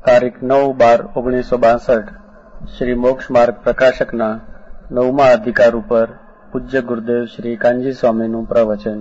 તારીખ 9/12/1962 શ્રી મોક્ષ માર્ગ પ્રકાશકના 9મા અધિકાર ઉપર પૂજ્ય ગુરુદેવ શ્રી કાનજી સ્વામીનું પ્રવચન.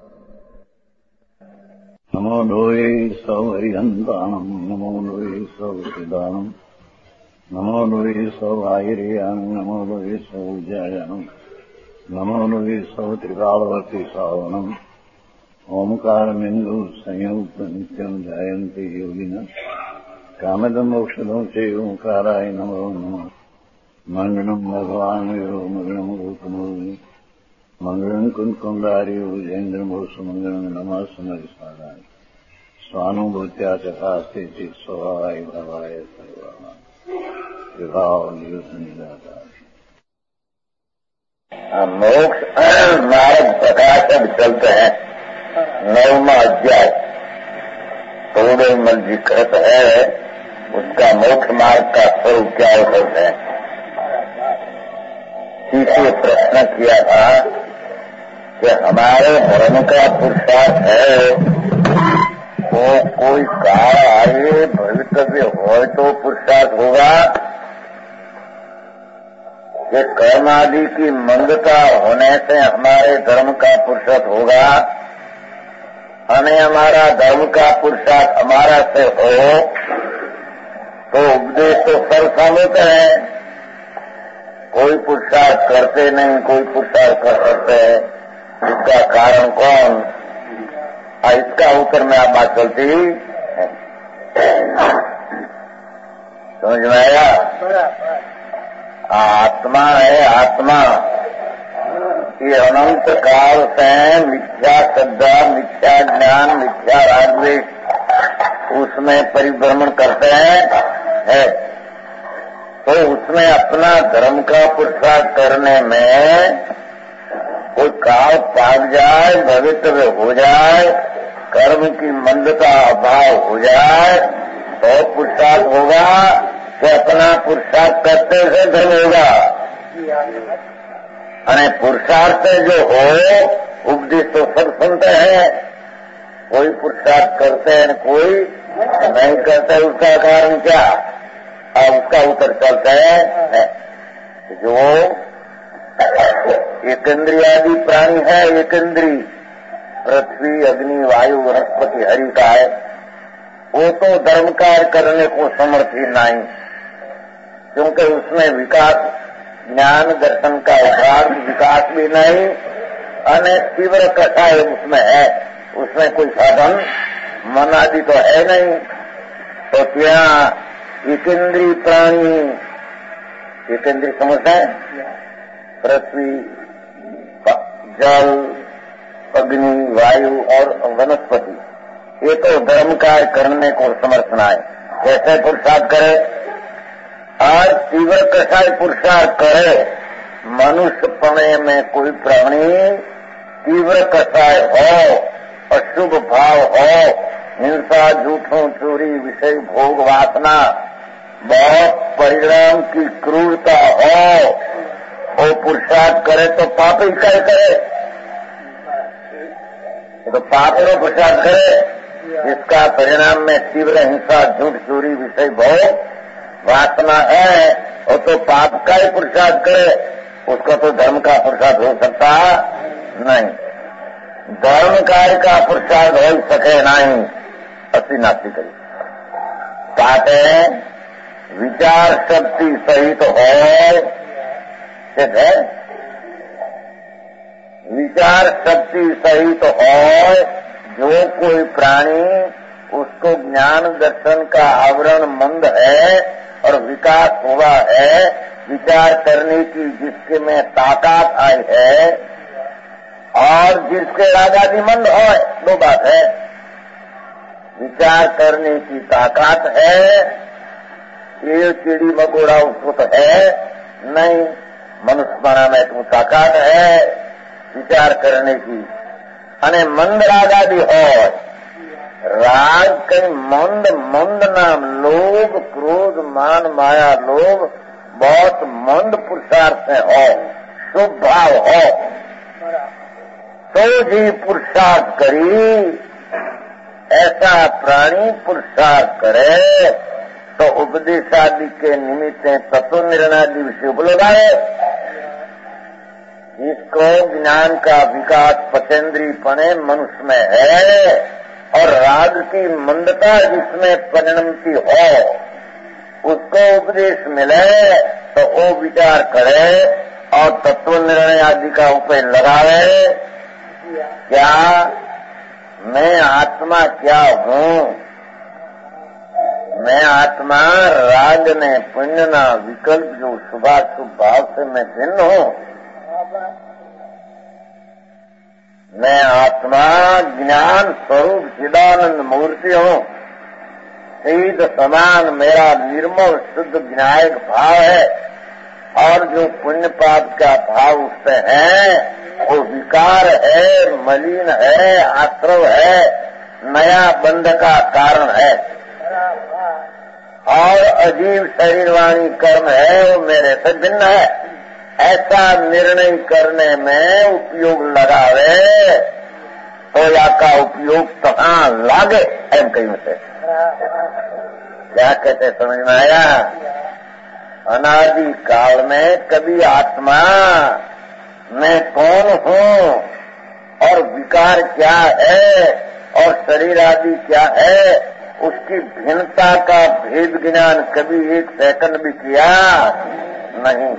નમો લોહે સૌ હરિહંતાણમ, નમો લોહે સૌ સિદ્ધાણમ, નમો લોહે સૌ આયર્યાન, નમો લોહે સૌ જયાનમ, નમો લોહે સૌ ત્રિકાળવર્તી સાવનમ. ઓમકારમિંદુ સંયુક્ત નિત્યમ જાયંતિ યોગિના કામદમ મોક્ષદમ છે ઓંકારાય નમો નમઃ. મંગળમ ભગવાન મંગળમ ગોતમોહિ મંગળમ કુંકુંડાર્યો જૈન્દ્રમોષ મંગળમ નમઃ સમરિસારાય સ્વાનુભૂત્યા ચકાસ્તે ચિત સ્વભાવાય ભવાય સર્વા વિભાવ નિદાતા. मोक्ष मार्ग प्रकाशक चलते हैं. 9वां अध्याय थोड़े मर्जीकृत है. उसका मोक्ष मार्ग का स्वरूप क्या होता है. इसे प्रश्न किया था कि हमारे धर्म का पुरुषार्थ है वो कोई काल आए भवितव्य हो तो पुरुषार्थ होगा कि कर्म आदि की मंदता होने से हमारे धर्म का पुरुषार्थ होगा. અને हमारा धर्म का पुरुषार्थ हमारा से हो तो उपदेश तो सर्वसम्मत है. कोई पुरुषार्थ करते नहीं, कोई पुरुषार्थ कर सकते हैं. इसका कारण कौन? इसका उत्तर में आप बात चलती है. समझ में आया? आत्मा है. आत्मा ये अनंत काल से मिथ्या श्रद्धा, मिथ्या ज्ञान, मिथ्या रागद्वेष उसमें परिभ्रमण करते हैं. तो उसमें अपना धर्म का पुरुषार्थ करने में कोई काल पाक जाए, भवितव्य हो जाए, कर्म की मंदता अभाव हो जाए तो पुरुषार्थ होगा कि अपना पुरुषार्थ करते से धर्म होगा. અને પુરુષાર્थ जो हो उपदेश तो सब सुनते हैं. कोई पुरुषार्थ करते हैं, कोई नहीं करते. उसका कारण क्या? अब उसका उत्तर चलता है. जो एकेंद्रियादि प्राणी है, एकेंद्री पृथ्वी, अग्नि, वायु, वनस्पति हरि का है, वो तो धर्म कार्य करने को समर्थ ही नहीं. क्योंकि उसमें विकास, ज्ञान दर्शन का यथार्थ विकास भी नहीं और तीव्र कषाय उसमें है. उसमें कोई साधन मन आदि तो है नहीं. तो क्या एकेंद्रीय प्राणी, एकेंद्रीय समझते हैं, पृथ्वी, जल, अग्नि, वायु और वनस्पति, ये तो धर्म कार्य करने को समर्थन है. कैसे पुरुषार्थ करे? और तीव्र कषाय पुरुषार्थ करे. मनुष्यपणे में कोई प्राणी तीव्र कषाय हो, अशुभ भाव हो, हिंसा, झूठों, चोरी, विषय भोग, वासना, बहुत परिणाम की क्रूरता हो, वो पुरुषार्थ करे तो पाप ही करे. तो पाप को पुरुषार्थ करे जिसका परिणाम में तीव्र हिंसा, झूठ, चोरी, विषय भोग, वासना है, और तो पाप का ही पुरुषार्थ करे. उसका तो धर्म का पुरुषार्थ हो सकता नहीं. धर्म कार्य का पुरुषार्थ हो सके नहीं. अस्सी नास्ती करी कहते हैं विचार शक्ति सहित हो. है विचार शक्ति सहित हो जो कोई प्राणी, उसको ज्ञान दर्शन का आवरण मंद है और विकास हुआ है, विचार करने की जिसके में ताकत आई है और जिसके रागादि मंद हो. दो बात है. विचार करने की ताकत है, ये चिड़ी मकोड़ा उसको तो है नहीं. मनुष्यपना में तो ताकत है विचार करने की. અને મંદ રાગાદि હોય. राग कहीं मंद नाम लोभ, क्रोध, मान, माया, लोभ बहुत मंद पुरुषार्थ में हो, शुभ भाव हो तो जी पुरुषार्थ करी. ऐसा प्राणी पुरुषार्थ करे तो उपदेश आदि के निमित्त तत्व निर्णय आदि विषय उपलब्ध है। इसको ज्ञान का विकास पचेंद्रीपने मनुष्य में है और राग की मंदता जिसमें परिणमती हो उसको उपदेश मिले तो वो विचार करे और तत्व निर्णय आदि का उपाय लगावे। क्या मैं आत्मा क्या हूँ? मैं आत्मा राग ने पुण्य ना विकल्प जो शुभाशुभ भाव से मैं भिन्न हूँ। मैं आत्मा ज्ञान स्वरूप चिदानंद मूर्ति हूँ। सीध समान मेरा निर्मल शुद्ध विनायक भाव है और जो पुण्य पाप का भाव उससे है वो विकार है, मलिन है, आश्रव है, नया बंध का कारण है और अजीब शरीर वाणी कर्म है वो मेरे से भिन्न है। ऐसा निर्णय करने में उपयोग लगावे तो या का उपयोग कहाँ लागे एम कहीं से क्या कहते समझ में आया? अनादि काल में कभी आत्मा मैं कौन हूँ और विकार क्या है और शरीर आदि क्या है उसकी भिन्नता का भेद ज्ञान कभी एक सेकंड भी किया नहीं।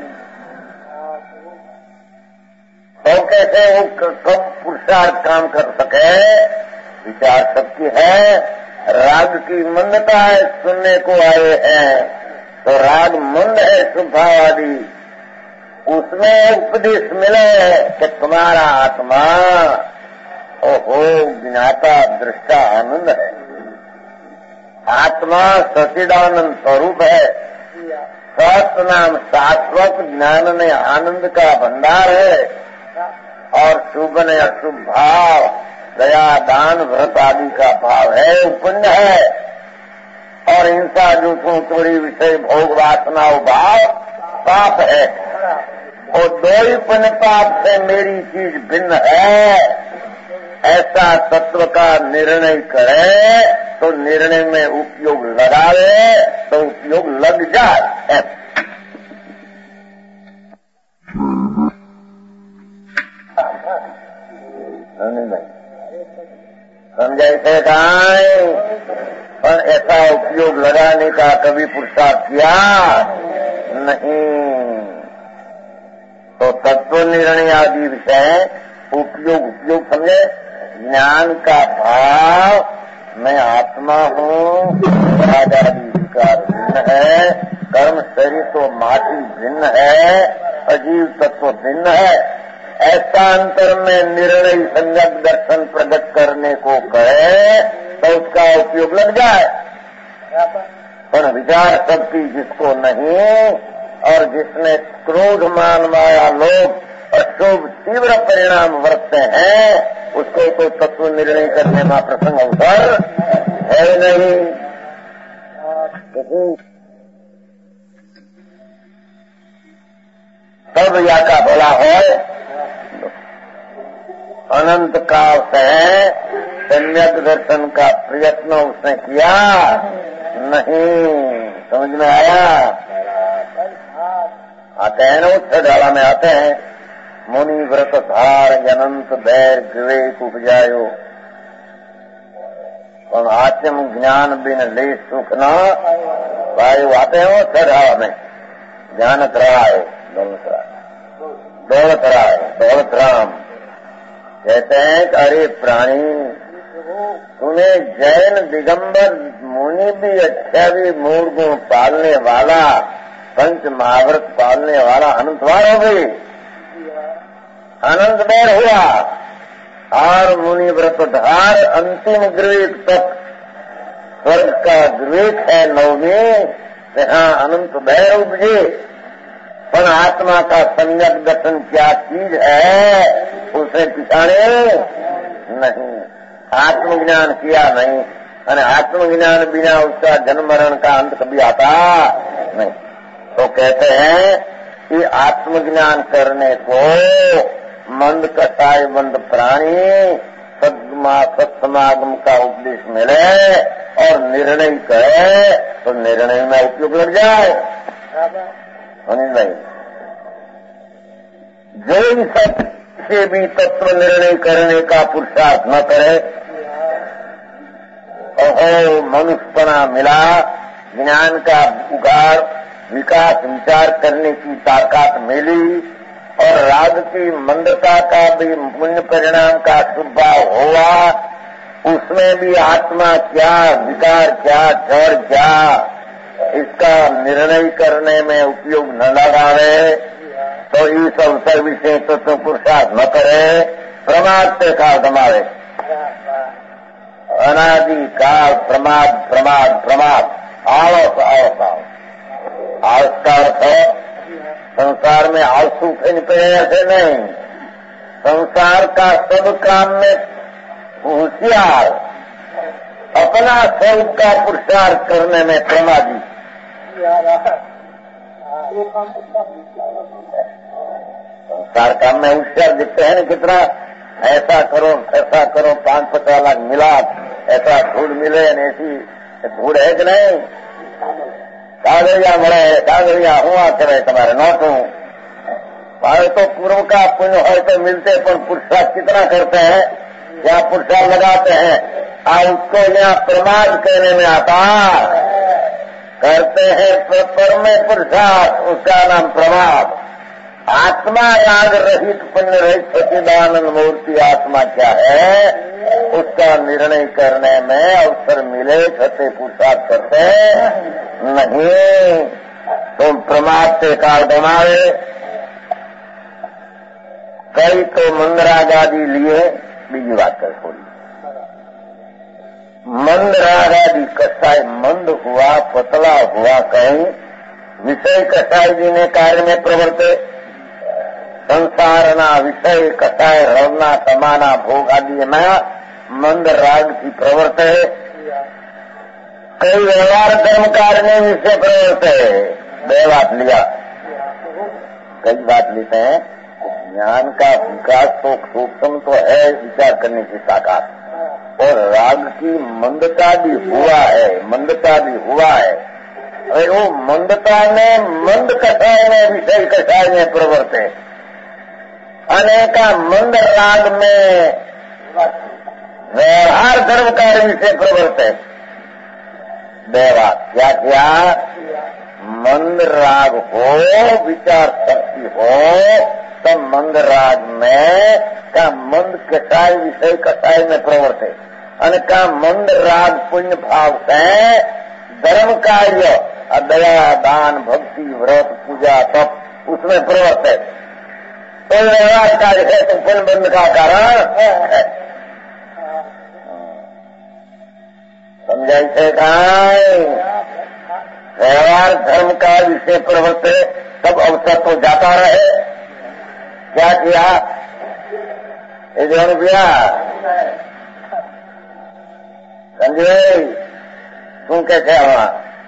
तो कैसे वो कब पुरुषार्थ काम कर सके? विचार सबकी है, राग की मंदता है, सुनने को आए हैं तो राग मंद है स्वभाव आदि, उसमें उपदेश मिले कि तुम्हारा आत्मा ओहो ज्ञाता दृष्टा आनंद है, आत्मा सच्चिदानंद स्वरूप है, सत नाम शाश्वत ज्ञान ने आनंद का भंडार है और शुभ ने अशुभ भाव दया दान व्रत आदि का भाव है, पुण्य है और हिंसा झूठों चोरी विषय भोग वासना भाव पाप है। और दो ही पुण्य पाप से मेरी चीज भिन्न है ऐसा तत्व का निर्णय करे तो निर्णय में उपयोग लगावे तो उपयोग लग जाए। समझाई से कहा पर ऐसा उपयोग लगाने का कभी पुरुषार्थ किया नहीं। तो तत्व निर्णय आदि विषय उपयोग समझे। ज्ञान का भाव मैं आत्मा हूँ, राग आदि विकार भिन्न है, कर्म शरीर तो माटी भिन्न है, अजीव तत्व भिन्न है, ऐसा अंतर में निर्णय सम्यक दर्शन प्रकट करने को कहे तो उसका उपयोग लग जाए। पर विचार शक्ति जिसको नहीं और जिसने क्रोध मान माया लोभ अशुभ तीव्र परिणाम बरतते हैं उसको तो तत्व निर्णय करने में प्रसंग अवसर है नहीं। तब या का भला है अनंत काल से सम्यक दर्शन का प्रयत्न उसने किया नहीं। समझ में आया? आते हैं ना उत्तर डाला में आते हैं मुनि व्रत धार अनंत बैर विवेक उपजायो और आत्म ज्ञान बिन ले सुख न वायु। आते हैं उत्तर डाला में ज्ञानत राय दौलत राम कहते हैं कि अरे प्राणी तुम्हें जैन दिगंबर मुनि भी अच्छा भी मूल गुण पालने वाला पंच महाव्रत पालने वाला अनंतवार हो गई, अनंत बैर हुआ और मुनि व्रतधार अंतिम ग्रीक तक स्वर्ग का ग्रीक है नवमी यहाँ अनंत बैर उपजे। पर आत्मा का सम्यक दर्शन क्या चीज है उसे पिछाड़े नहीं, आत्मज्ञान किया नहीं और आत्मज्ञान बिना उसका जन्म मरण का अंत कभी आता नहीं। तो कहते हैं कि आत्मज्ञान करने को मंद कसाय बंद प्राणी सत्समागम का उपदेश मिले और निर्णय करे तो निर्णय में उपयोग लग जाए। नहीं, जो इन सब से भी तत्व निर्णय करने का पुरुषार्थ न करे, और मनुष्यपना मिला, ज्ञान का उगार, विकास विचार करने की ताकत मिली और राग की मंदता का भी पुण्य परिणाम का स्वभाव हुआ, उसमें भी आत्मा क्या, विकार क्या, जड़ क्या, इसका निर्णय करने में उपयोग न लगावे तो इस अवसर विषय तत्व पुरुषार्थ न करे, प्रमाद से काल गमावे। अनादि काल प्रमाद प्रमाद प्रमाद, आलस आलस आलस। आलस का अर्थ है संसार में आलसू ऐसे नहीं, संसार का सब काम में होशियार, अपना स्वरूप का पुरुषार्थ करने में प्रमादी। संसार काम में होशियार दिखते हैं कितना, ऐसा करो 5-50 लाख मिला, ऐसा धूल मिले, ऐसी धूल है कि नहीं, कागड़िया મળે, कागड़िया हुआ करे तुम्हारे नोटू। मारे तो पूर्व का पुण्य है तो मिलते, पर पुरुषार्थ कितना करते हैं, यहाँ पुरुषार्थ लगाते हैं, उसको यहाँ प्रमाद कहने में आता, करते हैं पर में पुरुषार्थ, उसका नाम प्रमाद। आत्मा राग रहित पुण्य रहित सच्चिदानंद मूर्ति आत्मा क्या है, उसका निर्णय करने में अवसर मिले, छते पुरुषार्थ करते नहीं, तुम प्रमाद से काल गमावे। कई तो मंदराग आदि लिए, बीजी बात कर थोड़ी, मंदराग आदि कसाय मंद हुआ, पतला हुआ, कहीं विषय कसाय जी ने कार्य में प्रवर्ते, संसारना विषय कसाय रवना समाना भोग आदि में मंद राग की प्रवृत्ति है। कई व्यवहार धर्म कार्य विषय प्रवृत्ति है, दो बात लिया, कई बात लेते हैं। ज्ञान का विकास तो सूक्ष्म तो है, विचार करने की ताकत, और राग की मंदता भी हुआ है, अरे वो मंदता में मंद कसाय में विषय कसाय में प्रवृत्ति, अनेका मंद राग में व्यवहार धर्म कार्य विषय प्रवृत्ति है। व्यवहार क्या क्या, मंद राग हो, विचार शक्ति हो, तब मंद राग में का मंद कसाय विषय कसाय में प्रवृत्ति, का मंद राग पुण्य भाव से धर्म कार्य, दया दान भक्ति व्रत पूजा तप उसमें प्रवृत्ति, तो व्यवहार कार्य है तो पुण्य बंध का कारण है। समझाई थे व्यवहार धर्म का विषय प्रवृत्ति, सब अवसर तो जाता रहे। क्या किया, ये जो किया संजय, तुम कैसे हुआ,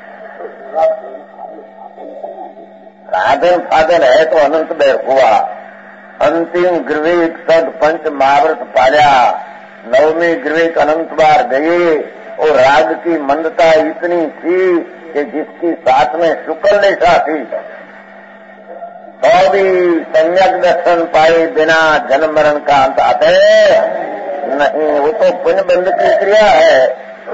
साधन फाधन है तो अनंत देर हुआ, अंतिम ग्रविक सद पंच महाव्रत पाया, नवमी ग्रविक अनंत बार गई, और राग की मंदता इतनी थी कि जिसकी साथ में शुक्ल निशा थी, तो भी सम्यक दर्शन पाए बिना जन्म मरण का अंत आते नहीं, वो तो पुण्य बंध की क्रिया है।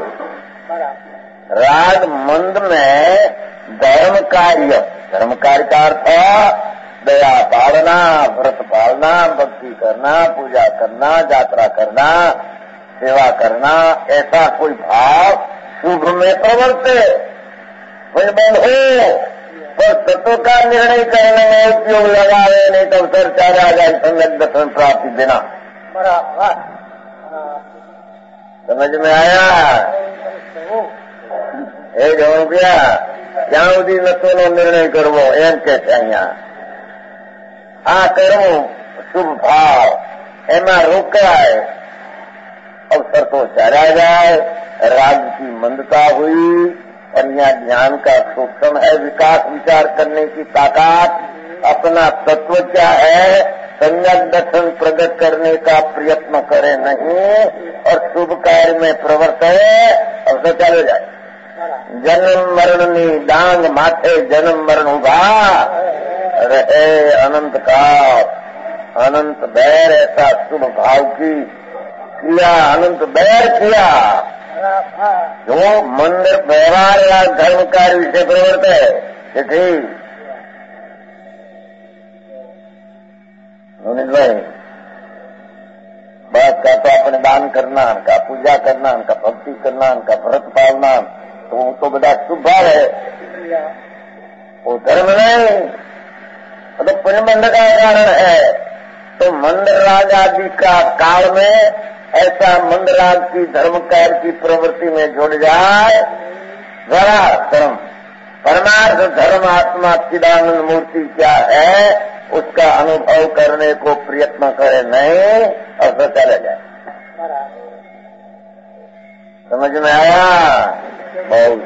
राग मंद में धर्म कार्य का अर्थ दया पालना, व्रत पालना, भक्ति करना, पूजा करना, यात्रा करना, सेवा करना, ऐसा कोई भाव शुभ में प्रवर्ते पुण्य बंध हो, पर तत्व का निर्णय करने में उपयोग लगावे, नहीं तो अवसर चार आ जाए सम्यक दर्शन प्राप्ति बिना। समझ में आया, એ જવાનું ગયા ત્યાં સુધી નતોનો નિર્ણય કરવો એમ કે છે અહીંયા, આ કરવું શુભ ભાવ એમાં રોકાય, अवसर तो चला जाए, राग की मंदता हुई और यहाँ ज्ञान का सूक्ष्म है विकास, विचार करने की ताकत, अपना तत्व क्या है, सम्यक दर्शन प्रकट करने का प्रयत्न करे नहीं और शुभ कार्य में प्रवृत्त है और तो चले जाए। जन्म मरणनी डांग माथे जन्म मरण उभा रहे अनंत काल, अनंत बैर ऐसा शुभ भाव की किया, अनंत बैर किया जो मंदिर व्यवहार या धर्म कार्य विषय प्रवृत्त है कि ठीक भाई बात का तो अपने दान करना, उनका पूजा करना, उनका भक्ति करना, उनका व्रत पालना, तो वो तो बड़ा शुभ भाव है, वो धर्म नहीं, तो पुण्यबंध का कारण है। तो मंदराज आदि का काल में ऐसा मंदराज की धर्म कार्य की प्रवृत्ति में जुड़ जाए, बड़ा धर्म परमार्थ धर्म आत्मा चिदानंद मूर्ति क्या है उसका अनुभव करने को प्रयत्न करे नहीं और तो चले जाए। समझ में आया? बहुत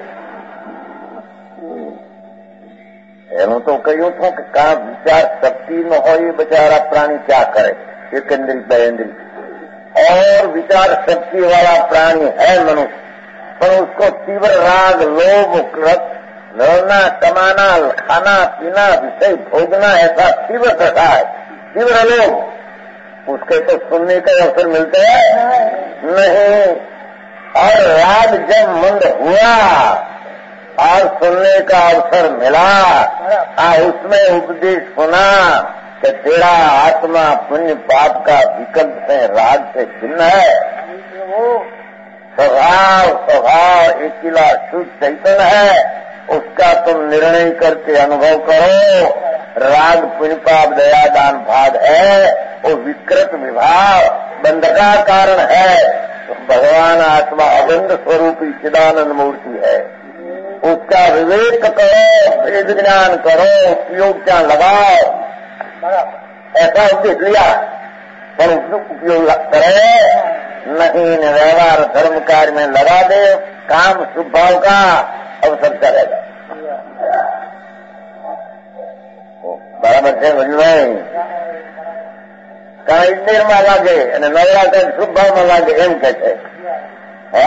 एवं तो कही थो कि कहा विचार शक्ति न हो ये बेचारा प्राणी क्या करे, एक इंद्री बेंद्री, और विचार शक्ति वाला प्राणी है मनुष्य, पर उसको तीव्र राग लोभ लड़ना कमाना खाना पीना विषय भोगना ऐसा तीव्र करता है, तीव्र लोग, उसके तो सुनने का अवसर मिलते हैं नहीं। और राग जब मंद हुआ और सुनने का अवसर मिला और उसमें उपदेश सुना कि तेरा आत्मा पुण्य पाप का विकल्प से राग से भिन्न है, स्वभाव एकिला शुद्ध चैतन्य है, उसका तुम निर्णय करके अनुभव करो। राग पुण्य पाप दया दान भाग है, वो विकृत विभाव बंध का कारण है। तो भगवान आत्मा अबंध स्वरूपी चिदानंद मूर्ति है, उसका विवेक करो, वेद ज्ञान करो, उपयोग क्या लगाओ, ऐसा उपदेश लिया, पर उपयोग करे नहीं, व्यवहार धर्म कार्य में लगा दे, काम शुभ भाव का अवसर करेगा। बराबर છે ભજભાઈ, કારણ ઇન્ડિયનમાં લાગે અને નવરાત્ર શુભ ભાવમાં લાગે એમ કે છે હે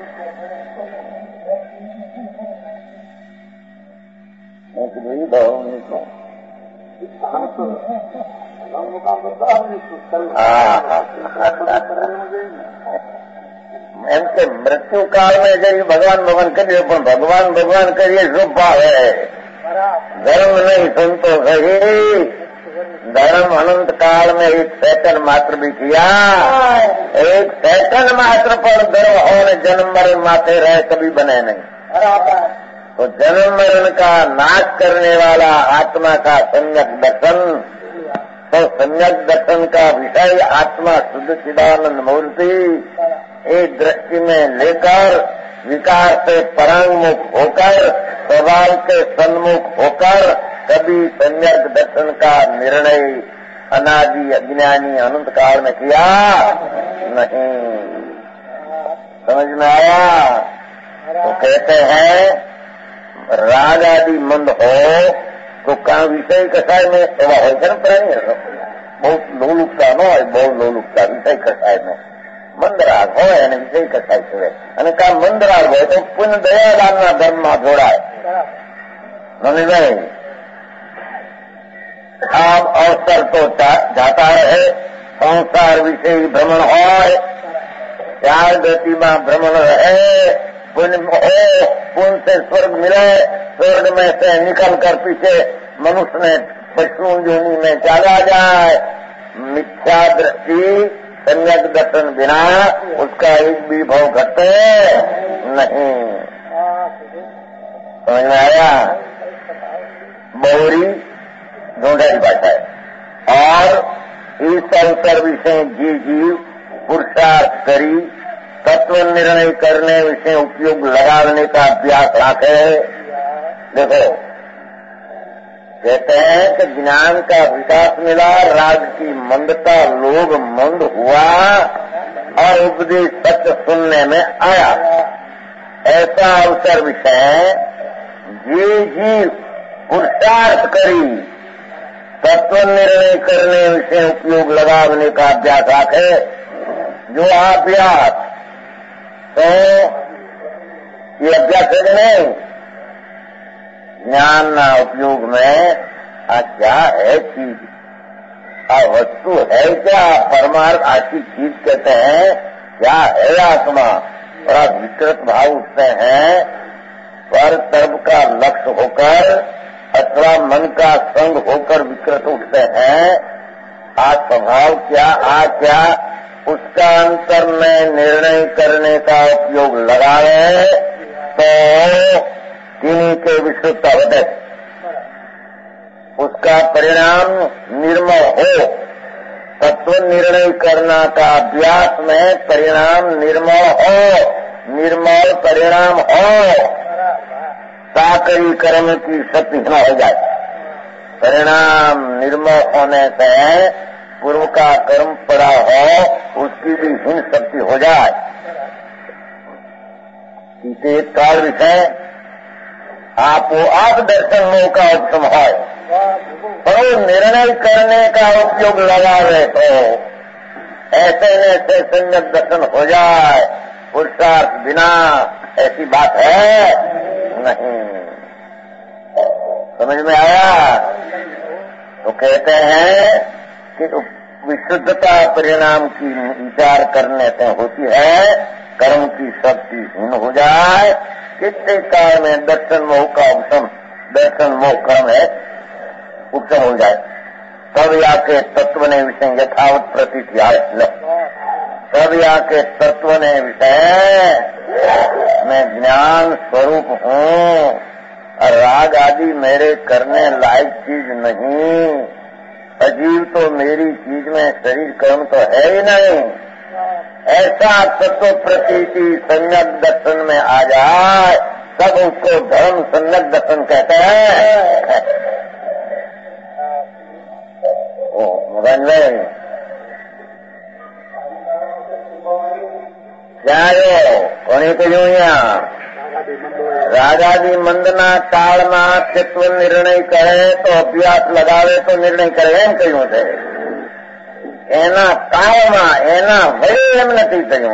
એમ કે મૃત્યુ કાળ में जब भगवान भगवान करिए, પણ भगवान भगवान करिए शुभ भाव है, धर्म नहीं सुनतो सही। धर्म अनंत काल में एक सेकंड मात्र भी किया, एक सेकंड मात्र पर धर्म और जन्म मरण माथे रहे कभी बने नहीं। तो जन्म मरण का नाश करने वाला आत्मा का सम्यक दर्शन, तो सम्यक दर्शन का विषय आत्मा शुद्ध चिदानंद मूर्ति एक दृष्टि में लेकर विकार से परांगमुख होकर स्वभाव के सन्मुख होकर कभी सम्यक दर्शन का निर्णय अनादि अज्ञानी अनंत काल में किया नहीं। समझ में आया? तो कहते हैं राग आदि मंद हो तो का विषय कसाय में एवं हो प्राणी बहुत लोलुपता न हो, बहुत लोलुपता विषय कसाय में મંદરાગ હોય અને વિષય કસાય છે, અને કા મંદરાગ હોય તો પુણ્ય દયાદાનના ધર્મમાં જોડાય નહીં। આમ અવસર તો જાતા રહે, સંસાર વિષય ભ્રમણ હોય, ચાર ગતિમાં ભ્રમણ રહે, पुण्य हो, पुण्य से स्वर्ग मिले, स्वर्ग में से निकल कर पीछे मनुष्य में पशु योनि में चला जाए, मिथ्या दृष्टि सम्यक दर्शन बिना उसका एक भी भाव घटे नहीं। समझ में आया? बहुरी ढूंढाई भाषा है। और इस अवसर विषय जीव पुरुषार्थ करी तत्व निर्णय करने विषय उपयोग लगाने का अभ्यास रखे। देखो कहते हैं कि ज्ञान का विकास मिला, राग की मंदता लोभ मंद हुआ और उपदेश सत्य सुनने में आया, ऐसा अवसर विषय जे जीव पुरुषार्थ करी तत्व निर्णय करने विषय उपयोग लगाने का अभ्यास रखे। जो अभ्यास तो ये अभ्यास है कि नहीं, ज्ञान ना उपयोग में क्या है चीज, वस्तु है क्या, परमार्थ आशी चीज कहते हैं, क्या है आत्मा, बड़ा विकृत भाव उठते हैं। पर तर्क का लक्ष्य होकर अथवा मन का संग होकर विकृत उठते हैं। आज स्वभाव क्या, क्या, उसका अंतर में निर्णय करने का उपयोग लगाए तो किन्हीं के विश्रुत होते, उसका परिणाम निर्मल हो। तत्व निर्णय करना का अभ्यास में परिणाम निर्मल हो, निर्मल परिणाम हो, साकरी कर्म की शक्ति न हो जाए। परिणाम निर्मल होने से पूर्व का कर्म पड़ा हो उसकी भी हीन शक्ति हो जाए। इसे काल विषय आप दर्शन मोह का उपशम है, पर वो निर्णय करने का उपयोग लगावे तो ऐसे ऐसे संयत दर्शन हो जाए, पुरुषार्थ बिना ऐसी बात है नहीं। समझ में आया? तो कहते हैं कि विशुद्धता परिणाम की विचार करने से होती है, कर्म की शक्ति हीन हो जाए। कितने काल में दर्शन मोह का उपशम, दर्शन मोह कर्म है उपशम हो जाए, तब याके तत्व ने विषय यथावत प्रतीति आए। तब याके तत्व ने विषय मैं ज्ञान स्वरूप हूँ और राग आदि मेरे करने लायक चीज नहीं, अजीव तो मेरी चीज में शरीर कर्म तो है ही नहीं। ऐसा तत्व प्रतीति सम्यक दर्शन में आ जाए तब उसको धर्म सम्यक दर्शन कहते हैं। क्या कोनी કહ્યું રાગાદી મંદના કાળમાં ચિત્વ નિર્ણય કરે તો અભ્યાસ લગાવે તો નિર્ણય કરે એમ કહ્યું છે। એના કાળમાં એના વડે એમ નથી થયું।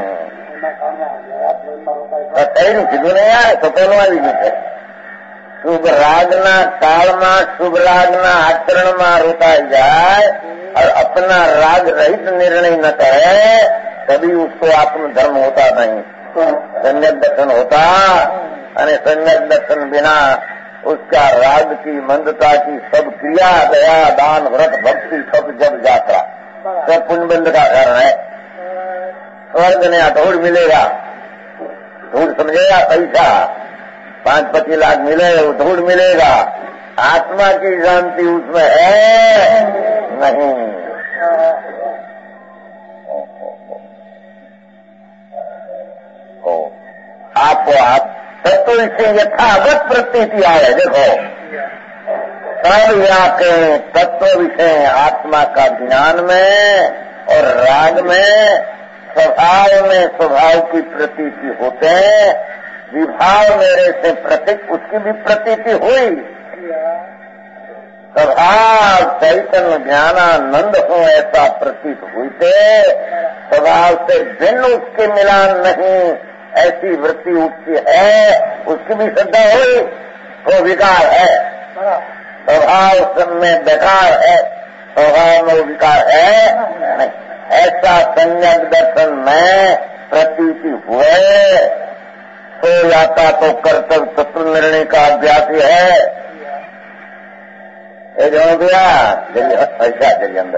કઈનું કીધું નહીં યાર, સપોનું આવી ગયું છે। શુભ રાગના કાળમાં શુભ રાગના આચરણમાં રોકાઈ જાય और अपना राग रहित निर्णय न करे तभी उसको आत्मधर्म होता नहीं, सम्यक दर्शन होता। अने सम्यक दर्शन बिना उसका राग की मंदता की सब क्रिया दया दान व्रत भक्ति सब जब यात्रा सब पुण्यबंध का कारण है। स्वर्ग ने अधूर मिलेगा, धूल समझेगा, पैसा 5-25 लाख मिले वो धूल मिलेगा, आत्मा की शांति उसमें है नहीं। आपको आप तत्व से यथावत प्रतीति आए। देखो सब याके तत्व विषय आत्मा का ज्ञान में और राग में स्वभाव की प्रतीति होते हैं। विभाव मेरे से प्रतीक उसकी भी प्रतीति हुई। स्वभाव चैतन्य ज्ञानानंद हो ऐसा प्रतीत हुई थे, स्वभाव से भिन्न उसके मिलान नहीं ऐसी वृत्ति उठती है, उसकी भी श्रद्धा हुई। वो विकार है, स्वभाव में बेकार है, स्वभाव में विकार है नहीं। ऐसा सम्यक दर्शन में प्रतीति हुए तो जाता तो कर्तव्य तत्व निर्णय का अभ्यास ही है। ये जो गया ऐसा चलिए अंदर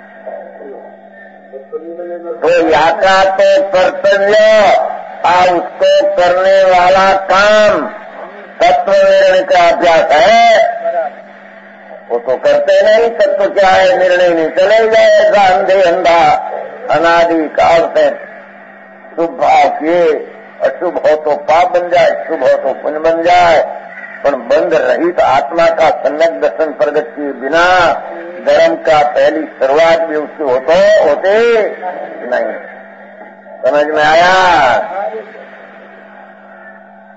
तो यात्रा तो कर्तव्य और उसको करने वाला काम तत्व निर्णय का अभ्यास है। वो तो करते नहीं, तत्व क्या है निर्णय नहीं, चले जाए ऐसा अंधे अंधा अनादि काल से शुभ भाव किए, अशुभ हो तो पाप बन जाए, शुभ हो तो पुण्य बन जाए। पर बंध रहित आत्मा का सम्यक दर्शन प्रगट किए बिना धर्म का पहली शुरुआत भी उसकी होते नहीं। समझ में आया?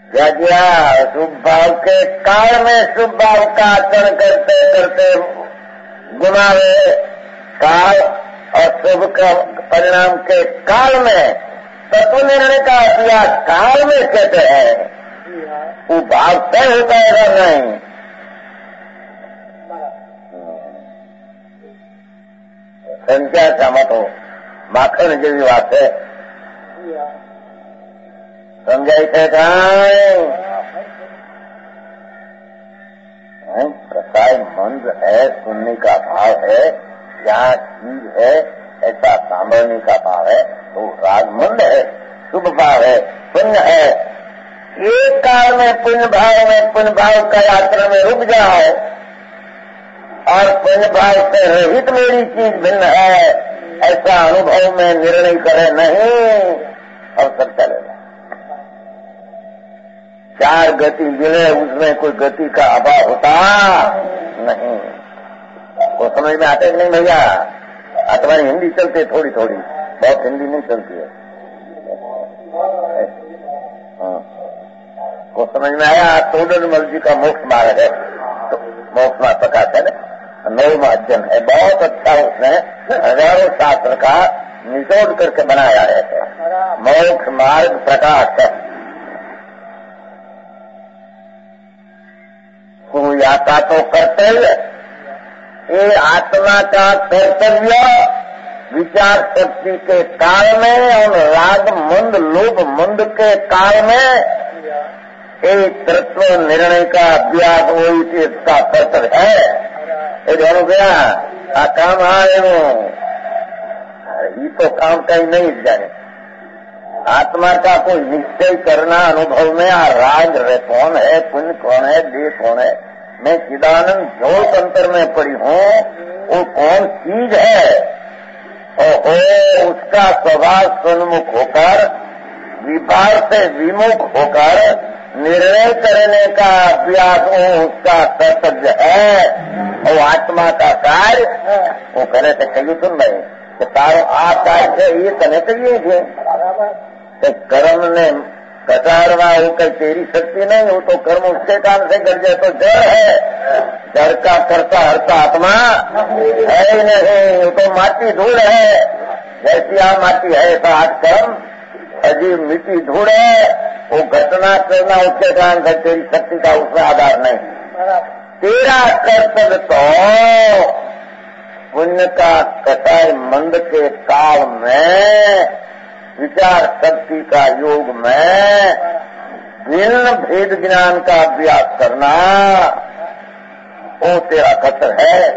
क्या किया? शुभ भाव के काल में शुभ भाव का आचरण करते करते गुनावे काल और शुभ का परिणाम के काल में तत्व निर्णय का अभ्यास काल में कहते हैं। वो भाव तय होता है नहीं। संख्या सहमत हो माखन જેવી વાત है। समझाई थे कसाई मंद है, सुनने का भाव है, क्या चीज है ऐसा सांभळने का भाव है, तो राग मंद है, शुभ भाव है, पुण्य है। एक काल में पुण्य भाव का यात्रा में रुक जाओ और पुण्य भाव से रहित मेरी चीज भिन्न है ऐसा अनुभव में निर्णय करे नहीं, अवसर चलेगा। चार गति मिले उसमें कोई गति का अभाव होता नहीं। वो समझ में आते नहीं भैया? तुम्हारी हिंदी चलती है थोड़ी थोड़ी, बहुत हिंदी नहीं चलती है। वो समझ में आया? तोडरमल जी का मोक्ष मार्ग है, तो मोक्ष मार्ग प्रकाश है ना, 9वां अध्ययन है, बहुत अच्छा। उसने हजारों शास्त्र का निचोड़ करके बनाया है। मोक्ष मार्ग प्रकाश है। कोई आता तो कर्तव्य, ये आत्मा का कर्तव्य विचार शक्ति के काल में और राग मंद लोभ मंद के काल में एक तत्व निर्णय का अभ्यास वही इसका कर्तव्य है। ये जानो गया आ काम आए ये तो काम कहीं नहीं जाने। आत्मा का कोई निश्चय करना अनुभव में आ राग कौन है, पुण्य कौन है, देह कौन है। मैं चिदानंद ज्योत अंतर में पड़ी हूँ, वो कौन चीज है। उसका स्वभाव सन्मुख होकर विभाग से विमुख होकर निर्णय करने का अभ्यास उसका कर्तव्य है। और आत्मा का कार्य वो करे थे कही सुन भाई कि तारो आ कार्य ये तने कहिए थे कर्म ने कटारवा वो कई तेरी शक्ति नहीं, वो तो कर्म उसके काम से कर जाए तो जड़ है। जड़ का करता हरता आत्मा है ही नहीं, वो तो माटी धूल है। जैसी आ माटी है ऐसा आज कर्म अजीब मिट्टी धूल है। वो घटना करना उसके कारण से तेरी शक्ति का उसमें आधार नहीं। तेरा कर्तव्य तो पुण्य का कटाई मंद के काल में विचार शक्ति का योग में भिन्न भेद ज्ञान का अभ्यास करना, वो तेरा कर्तव्य है।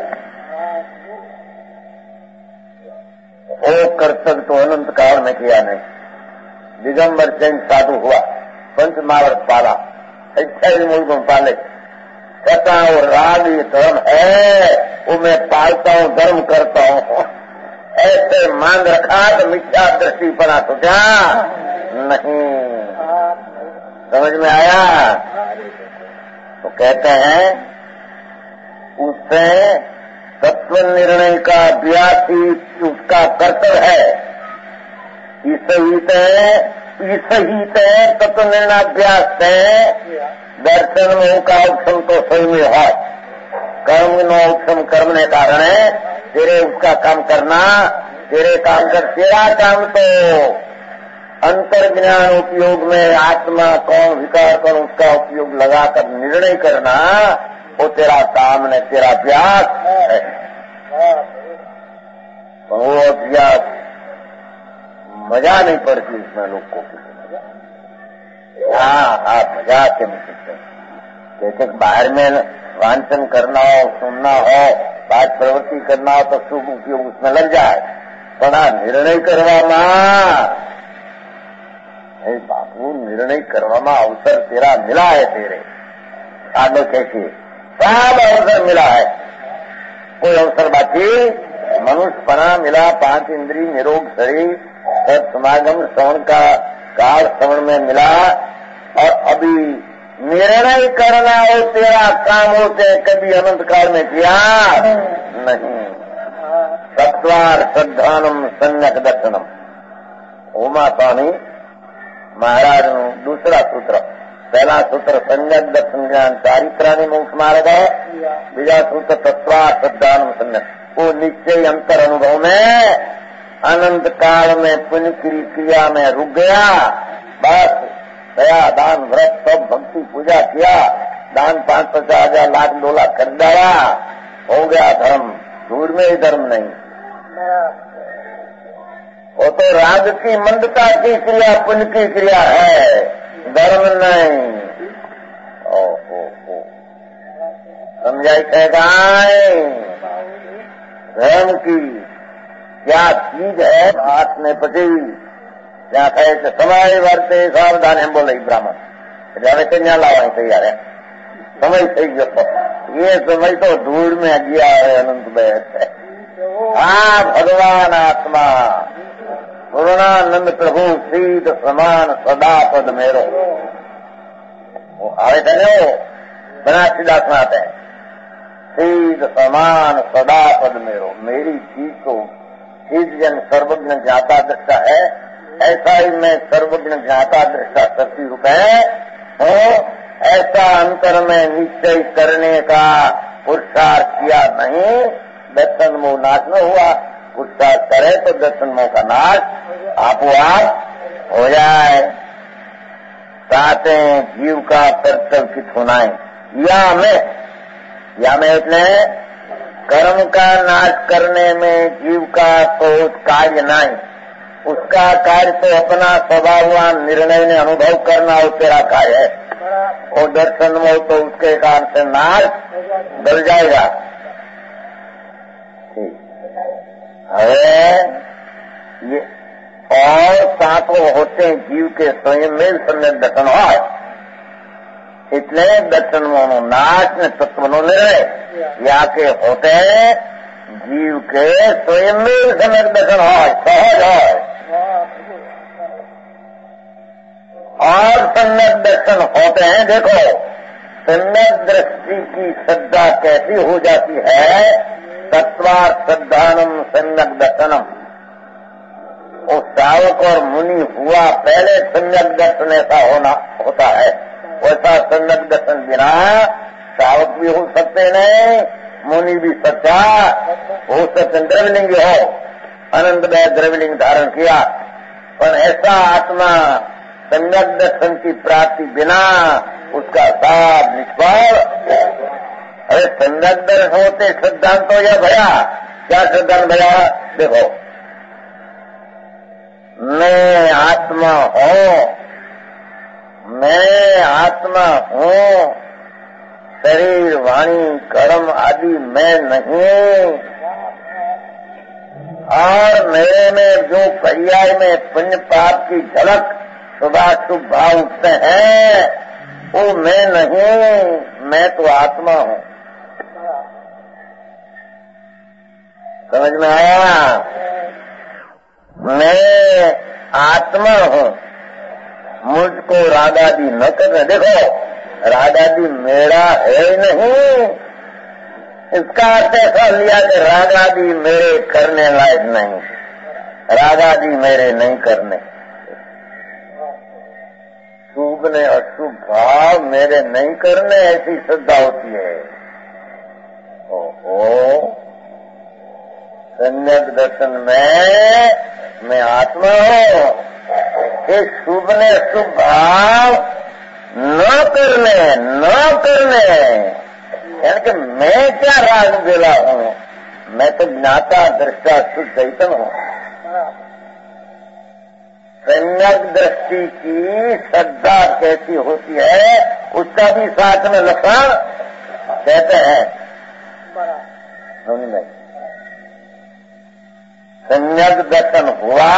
वो कर्तव्य तो अनंत काल में किया नहीं। दिगंबर जैन साधु हुआ, पंचमावर्त पाला, 28 मुल्कों पाले, कहता वो राग ये धर्म है, वो मैं पालता हूँ, धर्म करता हूँ। ऐसे मान रखा तो मिथ्या दृष्टि बना तो क्या नहीं। समझ में आया? तो कहते हैं उससे तत्व निर्णय का अभ्यास ही उसका कर्तव्य है। ईसहित तत्व निर्णयाभ्यास से दर्शन में का उपशम तो सही में है। कर्म नो उपशम कर्म ने कारण है तेरे उसका काम करना, तेरे काम कर तेरा काम तो अंतर ज्ञान उपयोग में आत्मा कौन विकार कौन उसका उपयोग लगाकर निर्णय करना, वो तेरा काम ने तेरा अभ्यास है। वो अभ्यास मजा नहीं पड़ती इसमें लोग को। हाँ मजा के जैसे बाहर में वांछन करना हो, सुनना हो, बात प्रवृत्ति करना हो तो शुभ उपयोग उसमें लग जाए। बड़ा निर्णय करवामा बापू निर्णय करवामा अवसर तेरा मिला है। तेरे आगे कैसे सब अवसर मिला है, कोई अवसर बाकी मनुष्यपना मिला, 5 इंद्री निरोग शरीर समागम श्रवण का काल श्रवण में मिला। और अभी निर्णय करना हो तेरा काम होते कभी अनंत काल में किया नहीं। सत्वार श्रद्धानम सम्यक दर्शनम। उमा स्वामी महाराज दूसरा सूत्र पहला सूत्र संयत दर्शन ज्ञान चारित्राणी मोक्ष मार्ग है, बीजा सूत्र तत्वा श्रद्धान संयत। वो निश्चय अंतर अनुभव में अनंत काल में पुण्य की क्रिया में रुक गया, बस दया दान व्रत सब भक्ति पूजा किया, दान 5-50,000 लाख 2 लाख कर डाला, हो गया धर्म। दूर में ही धर्म नहीं, वो तो राग की मंदता की क्रिया पुण्य की क्रिया है, धर्म नहीं। समझाई गाय धर्म की क्या चीज है, हाथ में पति क्या कहे तो समय वर्ते सावधान है, बोले ब्राह्मण जाने से न्या लावा तैयार है, समय सही जो ये समय तो दूर में गया है, अनंत बैठ है। हाँ भगवान आत्मा पूर्णानंद प्रभु सीध समान सदा पद मेरो, वो आवे थे वो बना सीधा सुनाते हैं, सीध समान सदा पद मेरो। मेरी चीज को चीज जन सर्वज्ञ ज्ञाता दृष्टा है, ऐसा ही मैं सर्वज्ञ ज्ञाता दृष्टा शक्ति रूप है। ऐसा अंतर में निश्चय करने का पुरुषार्थ किया नहीं, दर्शन मोह नाश न हुआ। पुरुषार्थ करे तो दर्शन मोह का नाश आपो आप हो जाए। चाहते जीव का प्रत्यक्षित होना है, या में इतने कर्म का नाश करने में जीव का तो कार्य नहीं, उसका कार्य तो अपना स्वभाववान निर्णय ने अनुभव करना वो तेरा कार्य है, और दर्शन मोह तो उसके कारण से नाश डल जाएगा। ये और सातों होते हैं जीव के स्वयं में सम्यक दर्शन हो, इसलिए दर्शन मोह नाश ने तत्व निर्णय या के होते हैं जीव के स्वयं में सम्यक दर्शन हो, सहज हो। और सम्यक दर्शन होते हैं, देखो सम्यक दृष्टि की श्रद्धा कैसी हो जाती है, तत्वार्थ श्रद्धानम सम्यक दर्शनम। वो सावक और मुनि हुआ पहले सम्यक दर्शन ऐसा होता है, वैसा सम्यक दर्शन बिना सावक भी हो सकते नहीं, मुनि भी सच्चा हो सकते, द्रविलिंग हो, अनंत द्रविलिंग धारण किया, पर ऐसा आत्मा सम्यक दर्शन की प्राप्ति बिना उसका साथ निष्फल। अरे सम्यक दर्शन होते सिद्धांत तो यह भया, क्या सिद्धांत भया, देखो मैं आत्मा हूँ, मैं आत्मा हूँ, शरीर वाणी कर्म आदि मैं नहीं, और मेरे में जो पर्याय में पुण्य पाप की झलक शुभाशुभ भाव उठते हैं वो मैं नहीं, मैं तो आत्मा हूँ। समझ में आया, मैं आत्मा हूँ, मुझको रागादि न करना। देखो रागादि मेरा है नहीं, इसका अर्थ ऐसा लिया कि रागादि मेरे करने लायक नहीं, रागादि मेरे नहीं करने, शुभ ने अशुभ भाव मेरे नहीं करने, ऐसी श्रद्धा होती है। ओहो, सम्यक दर्शन में मैं आत्मा हूँ, इस शुभ ने अशुभ भाव न करने, यानी कि मैं क्या राग बेला हूँ, मैं तो ज्ञाता दृष्टा शुद्ध चैतन्य हूँ। सम्यक दृष्टि की श्रद्धा कैसी होती है, उसका भी साथ में लक्षण कहते हैं। नहीं, सम्यक दर्शन हुआ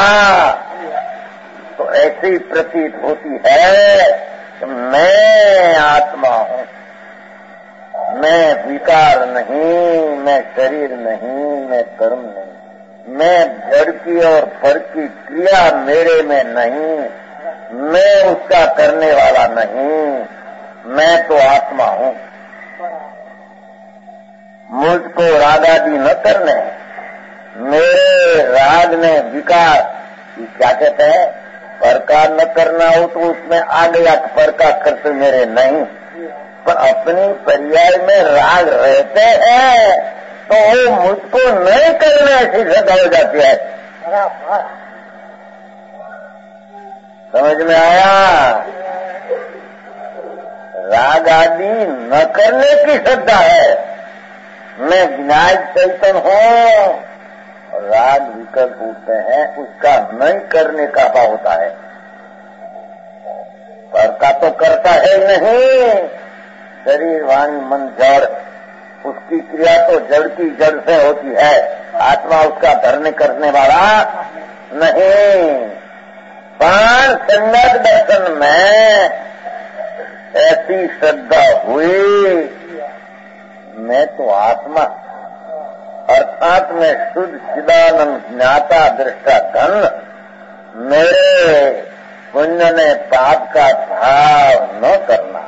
तो ऐसी प्रतीत होती है कि मैं आत्मा हूँ, मैं विकार नहीं, मैं शरीर नहीं, मैं कर्म नहीं, मैं जड़ की और फल की क्रिया मेरे में नहीं, मैं उसका करने वाला नहीं, मैं तो आत्मा हूँ। मुझको रागादि न करने, मेरे राग ने विकार क्या कहते हैं, पर का न करना हो तो उसमें आ गया पर का कर्तव्य मेरे नहीं, पर अपनी पर्याय में राग रहते हैं तो वो मुझको नहीं करने ऐसी श्रद्धा हो जाती है। समझ में आया? राग आदि न करने की श्रद्धा है। मैं विनायक चैतन्य हूँ, राग विकल्प होते हैं, उसका नहीं करने का भाव होता है। पर का तो करता है नहीं, शरीर वाणी मन जड़, उसकी क्रिया तो जड़ की जड़ से होती है, आत्मा उसका धरने करने वाला नहीं। पर सम्यक दर्शन में ऐसी श्रद्धा हुई, मैं तो आत्मा अर्थात मैं शुद्ध चिदानंद ज्ञाता दृष्टा धन, मेरे पुण्य ने पाप का भाव न करना।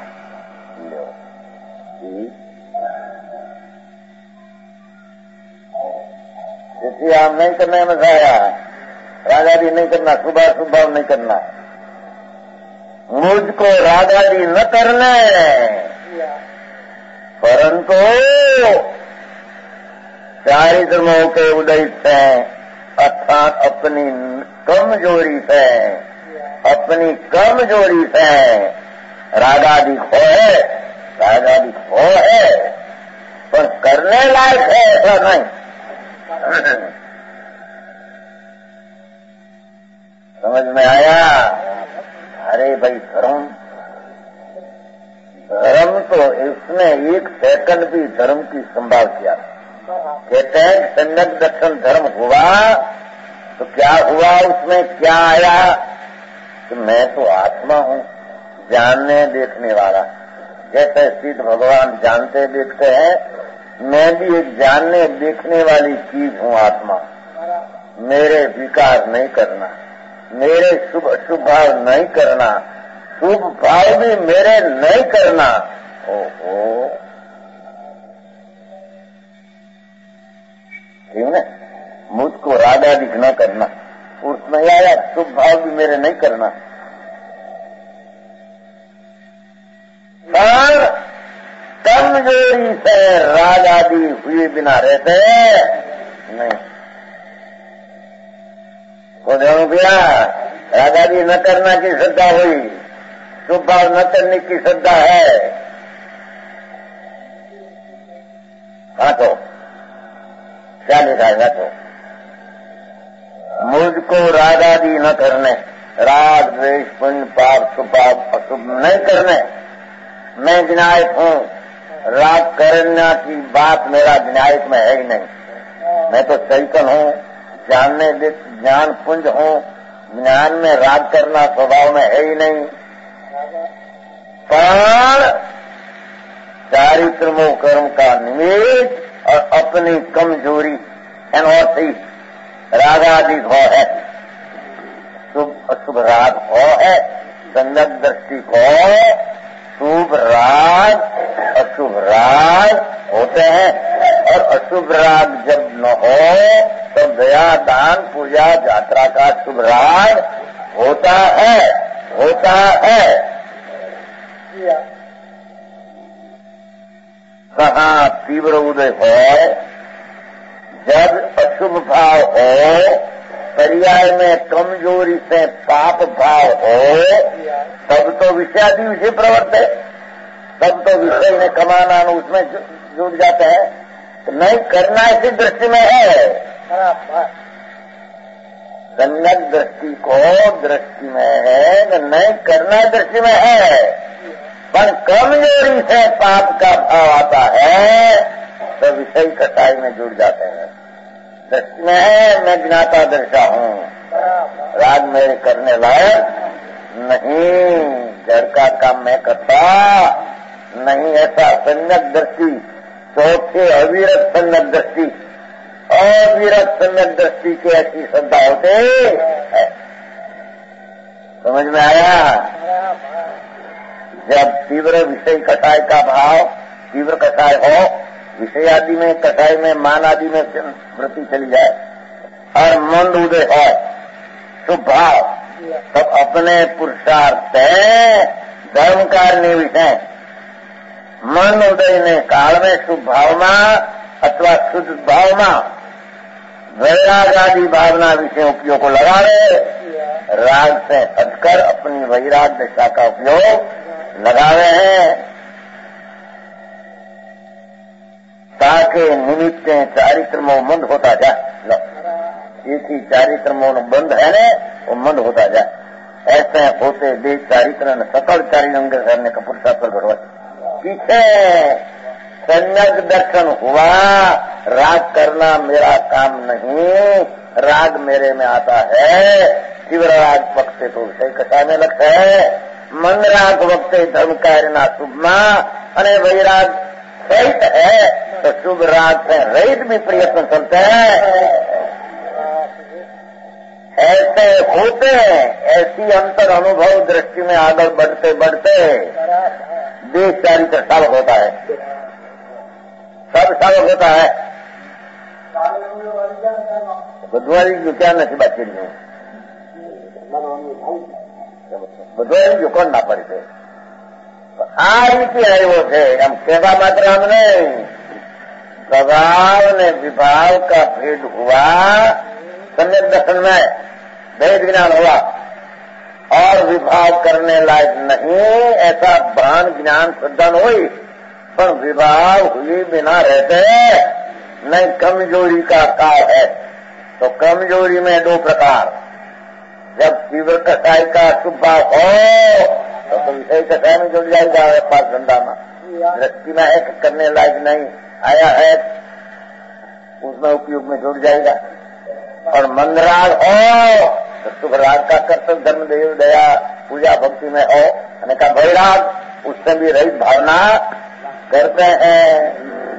इसलिए आप नहीं करने में आया, रागादी नहीं करना, सुबह सुबह नहीं करना, मुझको रागादी न करना है, परंतु चारित्र्यों के उदय से अर्थात अपनी कमजोरी से रागादि खो है, पर करने लायक है ऐसा नहीं। समझ में आया? अरे भाई धर्म तो इसने एक सेकंड भी धर्म की संभाल किया। कहते हैं सम्यक दर्शन धर्म हुआ तो क्या हुआ, उसमें क्या आया कि मैं तो आत्मा हूँ, जानने देखने वाला। जैसे सिद्ध भगवान जानते देखते हैं, मैं भी एक जानने देखने वाली चीज हूँ आत्मा। मेरे विकार नहीं करना, मेरे शुभ भाव नहीं करना, शुभ भाव भी मेरे नहीं करना। ओहो, ठीक है, मुझको रागादि न करना, उसमें आया शुभ भाव भी मेरे नहीं करना। पर कमजोरी से रागादि हुए बिना रहते नहीं। को ध्यान दिया, रागादि न करना की श्रद्धा हुई, शुभ भाव न करने की श्रद्धा है। हाँ तो क्या दिखाएगा? तो मुझको रागादि न करने, राग द्वेष पुण्य पाप शुभ अशुभ नहीं करने, मैं विनायक हूँ। राग करने की बात मेरा विनायक में है ही नहीं। मैं तो चैतन्य हूँ, जानने ज्ञान पुंज हूँ, ज्ञान में राग करना स्वभाव में है ही नहीं। पर चारित्र कर्म का निमित्त और अपनी कमजोरी अनौती रागादि भाव है, शुभ अशुभ राग भाव है। सम्यक दृष्टि को शुभ राग अशुभ राग होते हैं, और अशुभ राग जब न हो तो दया दान पूजा यात्रा का शुभ राग होता है। कहाँ तीव्र उदय हो, जब अशुभ भाव हो, पर्याय में कमजोरी से पाप भाव हो, तब तो विषयादि विषय प्रवृत्त है, तब तो विषय में कमाना उसमें जुट जाते हैं। तो नहीं करना इसी दृष्टि में है। सम्यक दृष्टि को दृष्टि में है, नहीं करना दृष्टि में है, पर कमजोरी से पाप का भाव आता है तो विषय कटाई में जुड़ जाते हैं। दृष्टि में है मैं ज्ञाता दृष्टा हूँ, राग मेरे करने लायक नहीं, जड़ का काम मैं करता नहीं, ऐसा सम्यक दृष्टि, चौथे अविरत सम्यक दृष्टि, अविरत सम्यक दृष्टि की ऐसी श्रद्धा होते है। समझ में आया? जब तीव्र विषय कटाई का भाव, तीव्र कटाई हो, विषय आदि में कटाई में मान आदि में वृत्ति चली जाए और मंद उदय हो, शुभ भाव तो अपने पुरुषार्थ धर्म कार्य विषय मन उदय ने काल में शुभ भावना अथवा शुद्ध भावना वैराग आदि भावना विषय उपयोग को लगावे, राग से हटकर अपनी वैराग दिशा का उपयोग लगावे हैं ताकि निमित्त चारित्र मोह मंद होता जाए। एक ही चारित्र मोह बंद है ने वो मंद होता जाए। ऐसे होते देश चारित्र सकल चारित्र करने का पुरुषार्थ प्रकट। पीछे सम्यक दर्शन हुआ, राग करना मेरा काम नहीं, राग मेरे में आता है। तीव्र राग पकते तो विषय कथा में लगता है, मन राग वक्ते धर्म कार्य ना शुभमा अने वैराग सहित है तो शुभ राग से रहित भी प्रयत्न चलते हैं। ऐसे होते ऐसी अंतर अनुभव दृष्टि में आगे बढ़ते बढ़ते देश चारित्र सावक होता है, सब सावक होता है। बुधवारी जो क्या नहीं बातचीत नहीं, बुधवारी जो कौन ना पड़ते आ रीति आयो थे। हम सेवा मात्र हम नहीं, स्वभाव ने विभाव का भेद हुआ, सम्यक दर्शन में भेद ज्ञान हुआ और विभाव करने लायक नहीं ऐसा भान ज्ञान श्रद्धान हुई, पर विभाव हुए बिना रहते नहीं। कमजोरी का काल है तो कमजोरी में दो प्रकार, जब तीव्र कसाई का शुभ भाव हो तो विषय कसाई में जुड़ जाएगा, व्यापार धंधा में दृष्टि में है करने लायक नहीं आया है उसमें उपयोग में जुड़ जाएगा। और मन राग हो तो शुभ राग का कर्तव्य धर्म देव दया पूजा भक्ति में हो, मैंने कहा वैराग उससे भी रहित भावना करते हैं।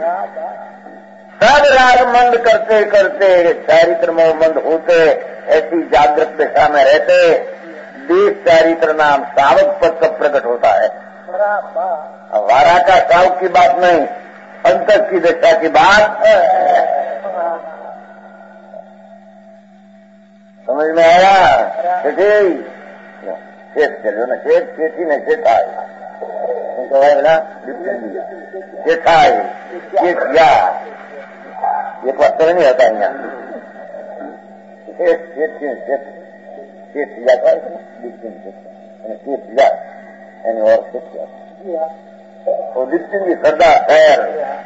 सब राग मंद करते करते चारित्र मोह मंद होते ऐसी जागृत दिशा में रहते देश चारित्र नाम सावक पद का प्रकट होता है। वारा का सावक की बात नहीं, अंतर की दिशा की बात समझ में आया? शेठ चलो ना, शेठी ने शेठा तो है ना, शेठा शेठिया ये पत्थर नहीं होता है यहाँ, शेठिया का शेठिया यानी और शेठिया और लिप्टिन की श्रद्धा खैर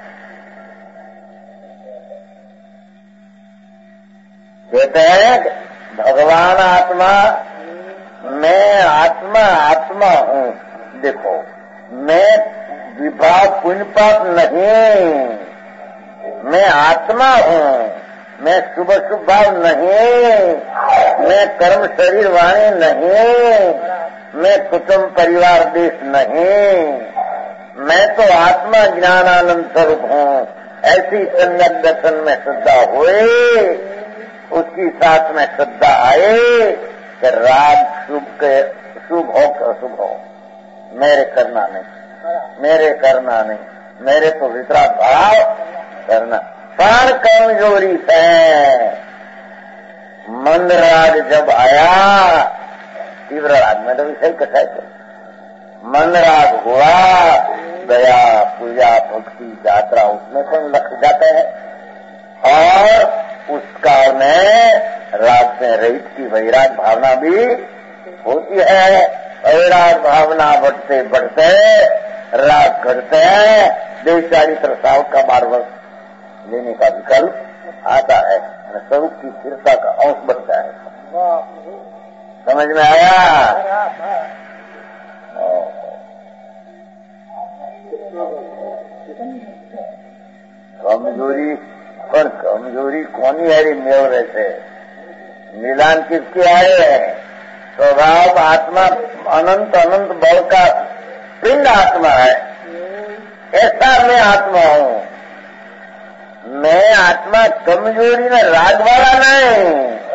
कहते हैं भगवान आत्मा, मैं आत्मा आत्मा हूँ। देखो मैं विभाग पुण्य पाप नहीं, मैं आत्मा हूँ, मैं शुभ शुभ भाव नहीं, मैं कर्म शरीर वाणी नहीं, मैं कुटुंब परिवार देश नहीं, मैं तो आत्मा ज्ञानानंद स्वरूप हूँ। ऐसी सम्यक दर्शन में श्रद्धा हुए, उसकी साथ में श्रद्धा आए कि राग शुभ हो कि अशुभ हो, मेरे करना नहीं, मेरे करना नहीं, मेरे तो वितराग भाव करना। पर कमजोरी से मन राग जब आया, तीव्र राग में तो विषय कथा है, मन राग हुआ, दया पूजा भक्ति यात्रा उसमें कौन लग जाते हैं और उस काल में राग से रहित की वैराग भावना भी होती है। वैराग भावना बढ़ते बढ़ते राग करते हैं, देश चारित्र सावक का मार्ग लेने का विकल्प आता है, स्वरूप की स्थिरता का अंश बनता है। समझ में आया? कमजोरी पर कमजोरी कौन ही है मेल रहते, मिलान किसके आए हैं? स्वभाव आत्मा अनंत अनंत बल का पिंड आत्मा है, ऐसा मैं आत्मा हूँ। मैं आत्मा कमजोरी में राग वाला नहीं,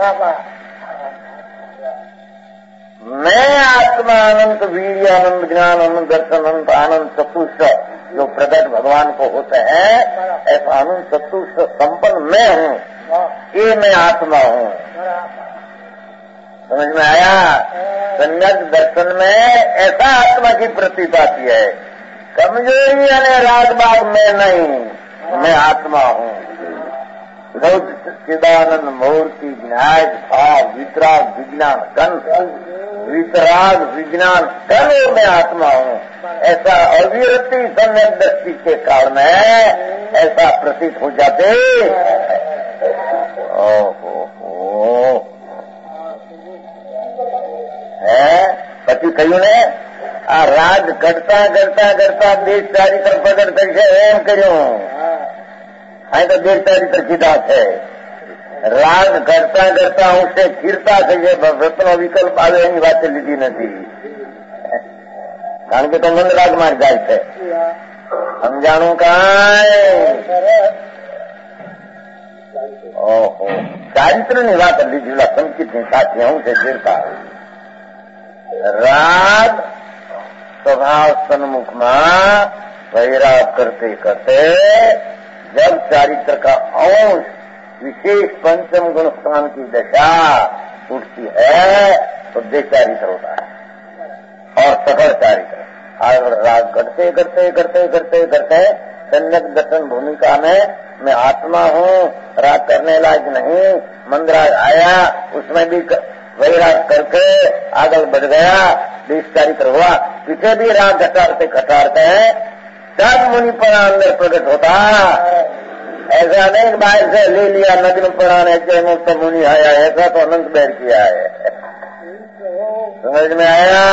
मैं आत्मा अनंत वीर्य अनंत ज्ञान अनंत दर्शन अनंत आनंद चतुष्ट जो प्रकट भगवान को होते हैं, ऐसा अनंत चतुष्ट संपन्न मैं हूँ, ये मैं आत्मा हूँ। समझ में आया? सम्यक दर्शन में ऐसा आत्मा की प्रतीत आती है, कमजोरी यानी राग बाग में नहीं, मैं आत्मा हूँ। चिदानंद मूर्ति विनायक भाव वितराग विज्ञान कन, वितराग विज्ञान कन मैं आत्मा हूँ। ऐसा अविरति सम्यक दृष्टि के कारण ऐसा प्रतीत हो जाते। પછી કહ્યું ને આ રાગ ઘટતા ઘટતા ઘટતા દેશ ચારિત્ર પ્રગટ કરશે એમ કર્યું. અહીં તો દેશ ચારિત્ર કીધા છે. રાગ ઘટતા ઘટતા અંશે ખીરતા થશે, રત્નો વિકલ્પ આવે એની વાત લીધી નથી, કારણ કે તો મંદરાગ માં જાય છે. સમજાણું કાંઈ? ઓહો, ચારિત્રની વાત લીધેલા સંકિતની સાથે અંશે ખીરતા. राग स्वभाव सन्मुख में वैराग करते करते जब चारित्र का अंश विशेष पंचम गुण स्थान की दशा उठती है तो देशारित्र होता है और सकल चारित्र। आगे राग करते करते करते करते करते सम्यक दर्शन भूमिका में मैं आत्मा हूँ, राग करने लायक नहीं, मंदराग आया, उसमें भी वैराग करके आगे बढ़ गया, देश चारित्र हुआ। पीछे भी राग घटारते घटारते हैं, सब मुनिपना अंदर प्रकट होता। ऐसा नहीं बाहर से ले लिया नग्न पुराण ऐसे मुक्त मुनि आया, ऐसा तो अनंत बैर किया है। समझ में आया?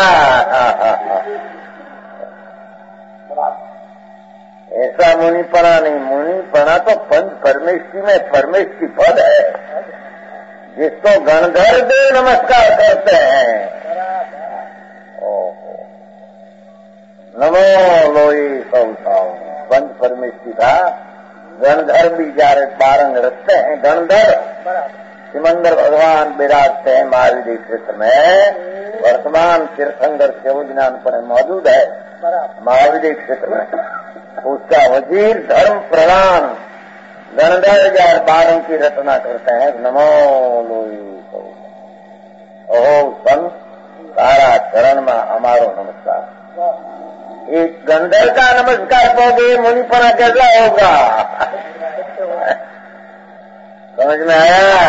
ऐसा मुनिपना नहीं, मुनिपना तो पंच परमेश्वरी में परमेश्वरी पद है, जिसको गणधर देव नमस्कार करते हैं। नमो लोई सौसाओ, पंच परमेश्वरी का गणधर भी जारे पारंग रखते हैं। गणधर सिमंदर भगवान विराजते हैं महावीर क्षेत्र में, वर्तमान तीर्थंकर शिवज्ञान पर मौजूद है महावीर क्षेत्र में। उसका वजीर धर्म प्रधान गणधर जार बारंग की रचना करते हैं। नमो लोई ओहो संत तारा चरण में हमारो नमस्कार। एक गंधर का नमस्कार पाओगे, मुनिपना कैसा होगा? समझ में आया?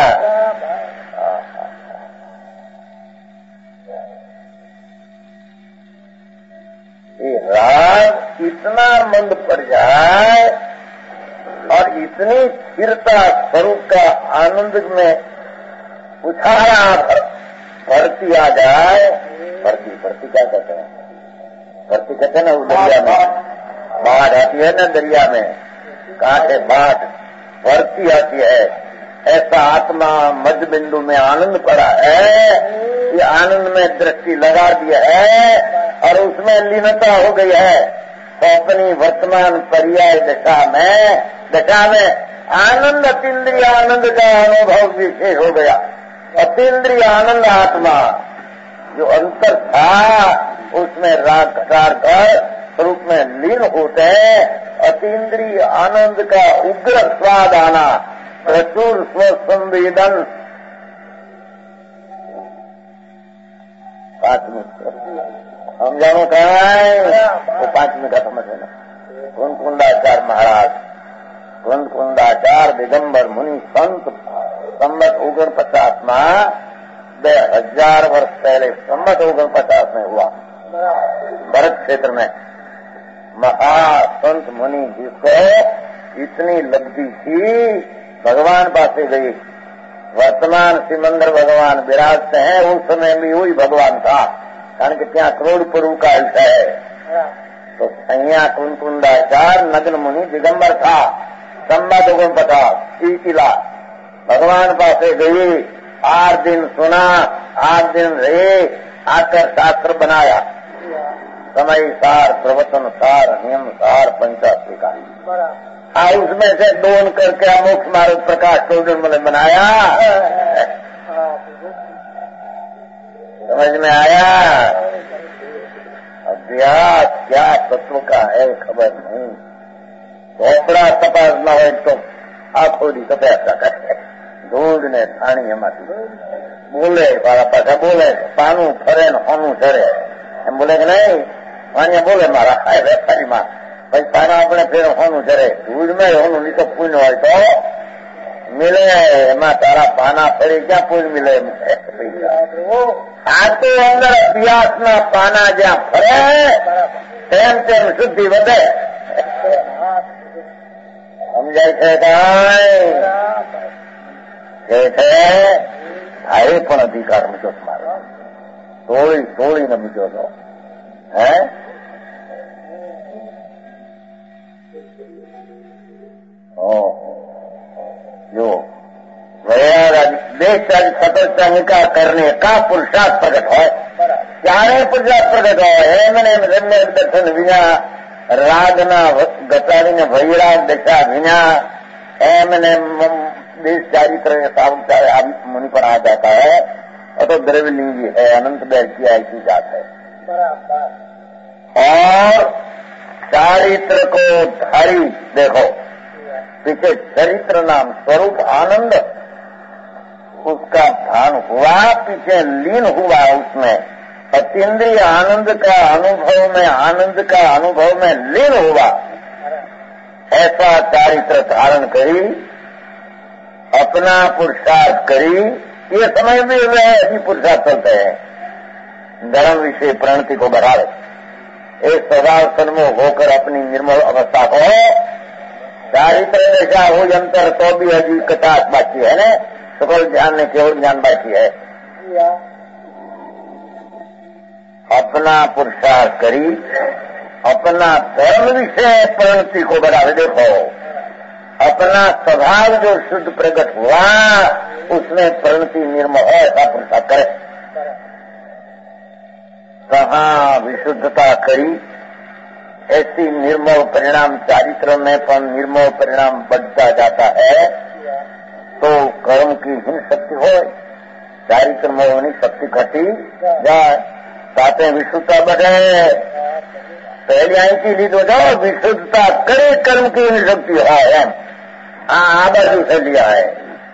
ये राग इतना मंद पड़ जाए और इतनी स्थिरता स्वरूप का आनंद में उछाला भरती आ जाए। भरती क्या कहते हैं? भरती कहते हैं ना, वो दरिया में बाढ़ आती है ना, दरिया में कांटे बाढ़ भरती आती है, ऐसा आत्मा मध्य बिंदु में आनंद पड़ा है। ये आनंद में दृष्टि लगा दिया है और उसमें लीनता हो गई है। तो अपनी वर्तमान पर्याय दशा में आनंद अतीन्द्रिय आनंद का अनुभव विशेष हो गया। अतीन्द्रिय आनंद आत्मा जो अंतर था उसमें राग घटार कर स्वरूप में लीन होते हैं। अतीन्द्रिय आनंद का उग्र स्वाद आना, प्रचुर स्वसंवेदन। 5 मिनट हम जानो कहाँ है तो 5 मिनट खत्म है ना। कुंदकुंडाचार्य महाराज, कुंदकुंडाचार्य दिगंबर मुनि संत संमत 49 में 2000 वर्ष पहले संमत 49 में हुआ भरत क्षेत्र में महासंत मुनि, जिसको इतनी लब्धि थी भगवान पासे गई। वर्तमान सिमंदर भगवान विराजते हैं, उस समय भी वही भगवान था, कारण के त्या करोड़ पुरु का हिस्सा है। तो सैया कुंदकुंडाचार्य नग्न मुनि दिगंबर था, संमत 49 किला भगवान पासे गई। 8 दिन सुना, 8 दिन रहे, आकर शास्त्र बनाया। समय सार, प्रवचन सार, नियम सार, पंचाशरी का उसमें से दोन करके मोक्ष मार्ग प्रकाश टोडन मैंने बनाया। समझ में आया? अभ्यास क्या तत्व का है खबर नहीं। भोपड़ा तपास न हो तो आखो दी तपस्या करे ढूंढने थानी हमारी બોલે મારા પાછા બોલે પાનું ફરે ને હોનું ચરે એમ બોલે કે નહીં માન્ય બોલે મારા વેપારીમાં ભાઈ પાના આપણે ફેર હોનું ચરે દૂધ મેં હોનું નહીં તો પૂન હોય તો મિલે એમાં તારા પાના ફરી ક્યાં પૂન મિલે આ તો અંદર અભ્યાસના પાના જ્યાં ફરે તેમ તેમ શુદ્ધિ વધે સમજાય છે કાંઈ કે છે આ એ પણ અધિકાર મૂક્યો મારો તોડીને મૂક્યો હતો હે જો देश स्वतंत्रता निकाल करने का पुरुषार्थ प्रकट हो ત્યારે પુરુષાર્થ પ્રકટ હોય એમને રમ્ય દર્શન વિના રાગના ઘટાડીને વૈરાગ દશા વિના એમને देश चारित्र मुनि पर आ जाता है और तो द्रव्यलिंगी है अनंत बैठ की ऐसी जात है और चारित्र को धारी देखो पीछे चरित्र नाम स्वरूप आनंद उसका भान हुआ पीछे लीन हुआ उसमें अतीन्द्रिय आनंद का अनुभव में लीन हुआ ऐसा चारित्र धारण करी अपना पुरुषार्थ करी ये समय भी अभी पुरुषार्थ चलते हैं धर्म विषय प्रणति को बढ़ावे एक स्वभाव सन्मुख होकर अपनी निर्मल अवस्था को चारित्र दशा हो अंतर तो भी अभी कटास बाकी है न सकल ज्ञान ने केवल ज्ञान बाकी है अपना पुरुषार्थ करी अपना धर्म विषय प्रणति को बढ़ावे देखो अपना स्वभाव जो शुद्ध प्रकट हुआ उसमें प्रणति निर्मल है ऐसा पुरुषार्थ करे कहाँ विशुद्धता करी ऐसी निर्मल परिणाम चारित्र में पण निर्मल परिणाम बढ़ता जाता है तो कर्म की हीन शक्ति हो चारित्र में शक्ति घटी जाए साथे विशुद्धता बढ़े पहले आई की लीधो जाओ विशुद्धता करे कर्म की हीन शक्ति हो एम आ बाजू से लिया है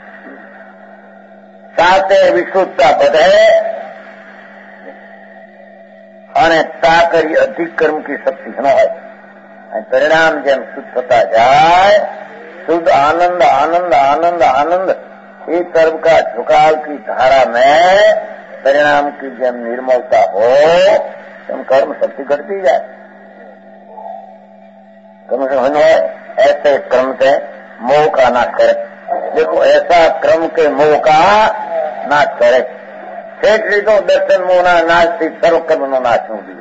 साथे विशुद्धता बढ़े અને તા કરી અધિક કર્મ की शक्ति न હોય परिणाम જેમ શુદ્ધ થતા જાય शुद्ध आनंद आनंद आनंद आनंद एक कर्म का झुकाव की धारा में परिणाम की जब निर्मलता हो तब कर्म शक्ति घटती जाए कर्म से है ऐसे क्रम से मोह का नाश करे देखो ऐसा क्रम के मोह का नाश करे ठेठ रीतो दर्शन मोहना नाश थी सर्व कर्म नो नाश નું દીધું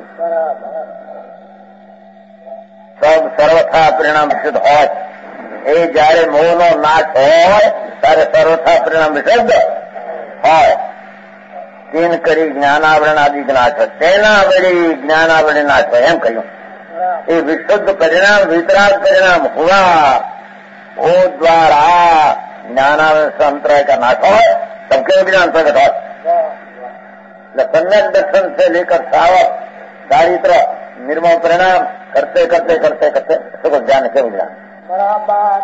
सब सर्वथा परिणाम વિશુદ્ધ હોય એ જયારે મોહનો નાશ હોય ત્યારે સર્વથા પરિણામ વિશુદ્ધ હોય तीन करी ज्ञानावरण आदि नाश હોય તેના વળી જ્ઞાનાવરણ નાશ હોય એમ કહ્યું એ વિશુદ્ધ પરિણામ વિતરાગ परिणाम हुआ वो द्वारा ज्ञानावरण से अंतराय का नाश હોય सबके ज्ञान प्रकट હોય सम्यक दर्शन से लेकर सावक चारित्र निर्मल परिणाम करते करते करते करते सबको ज्ञान के ज्ञान बराबर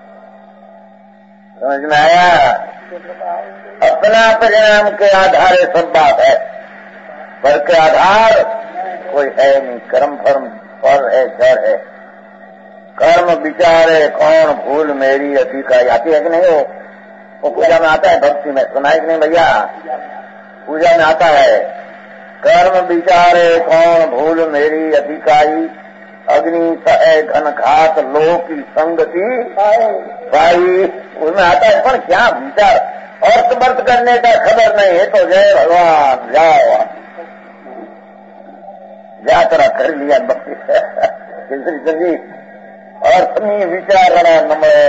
समझ में आया अपना परिणाम के आधार सब बात है पर के आधार कोई है नहीं कर्म फर्म फल है जड़ है कर्म विचारे कौन भूल मेरी अधिकारी आती है कि नहीं वो पूजा में आता है भक्ति में सुनाई कि नहीं भैया पूजा में आता है कर्म विचारे कौन भूल मेरी अधिकारी अग्नि सहे घन घात लोह की संगति भाई उसमें आता है पर क्या विचार अर्थ बर्थ करने का खबर नहीं है तो जय भगवान जाओ जा तेरा कर लिया भक्ति जी अर्थ नहीं विचार नमरे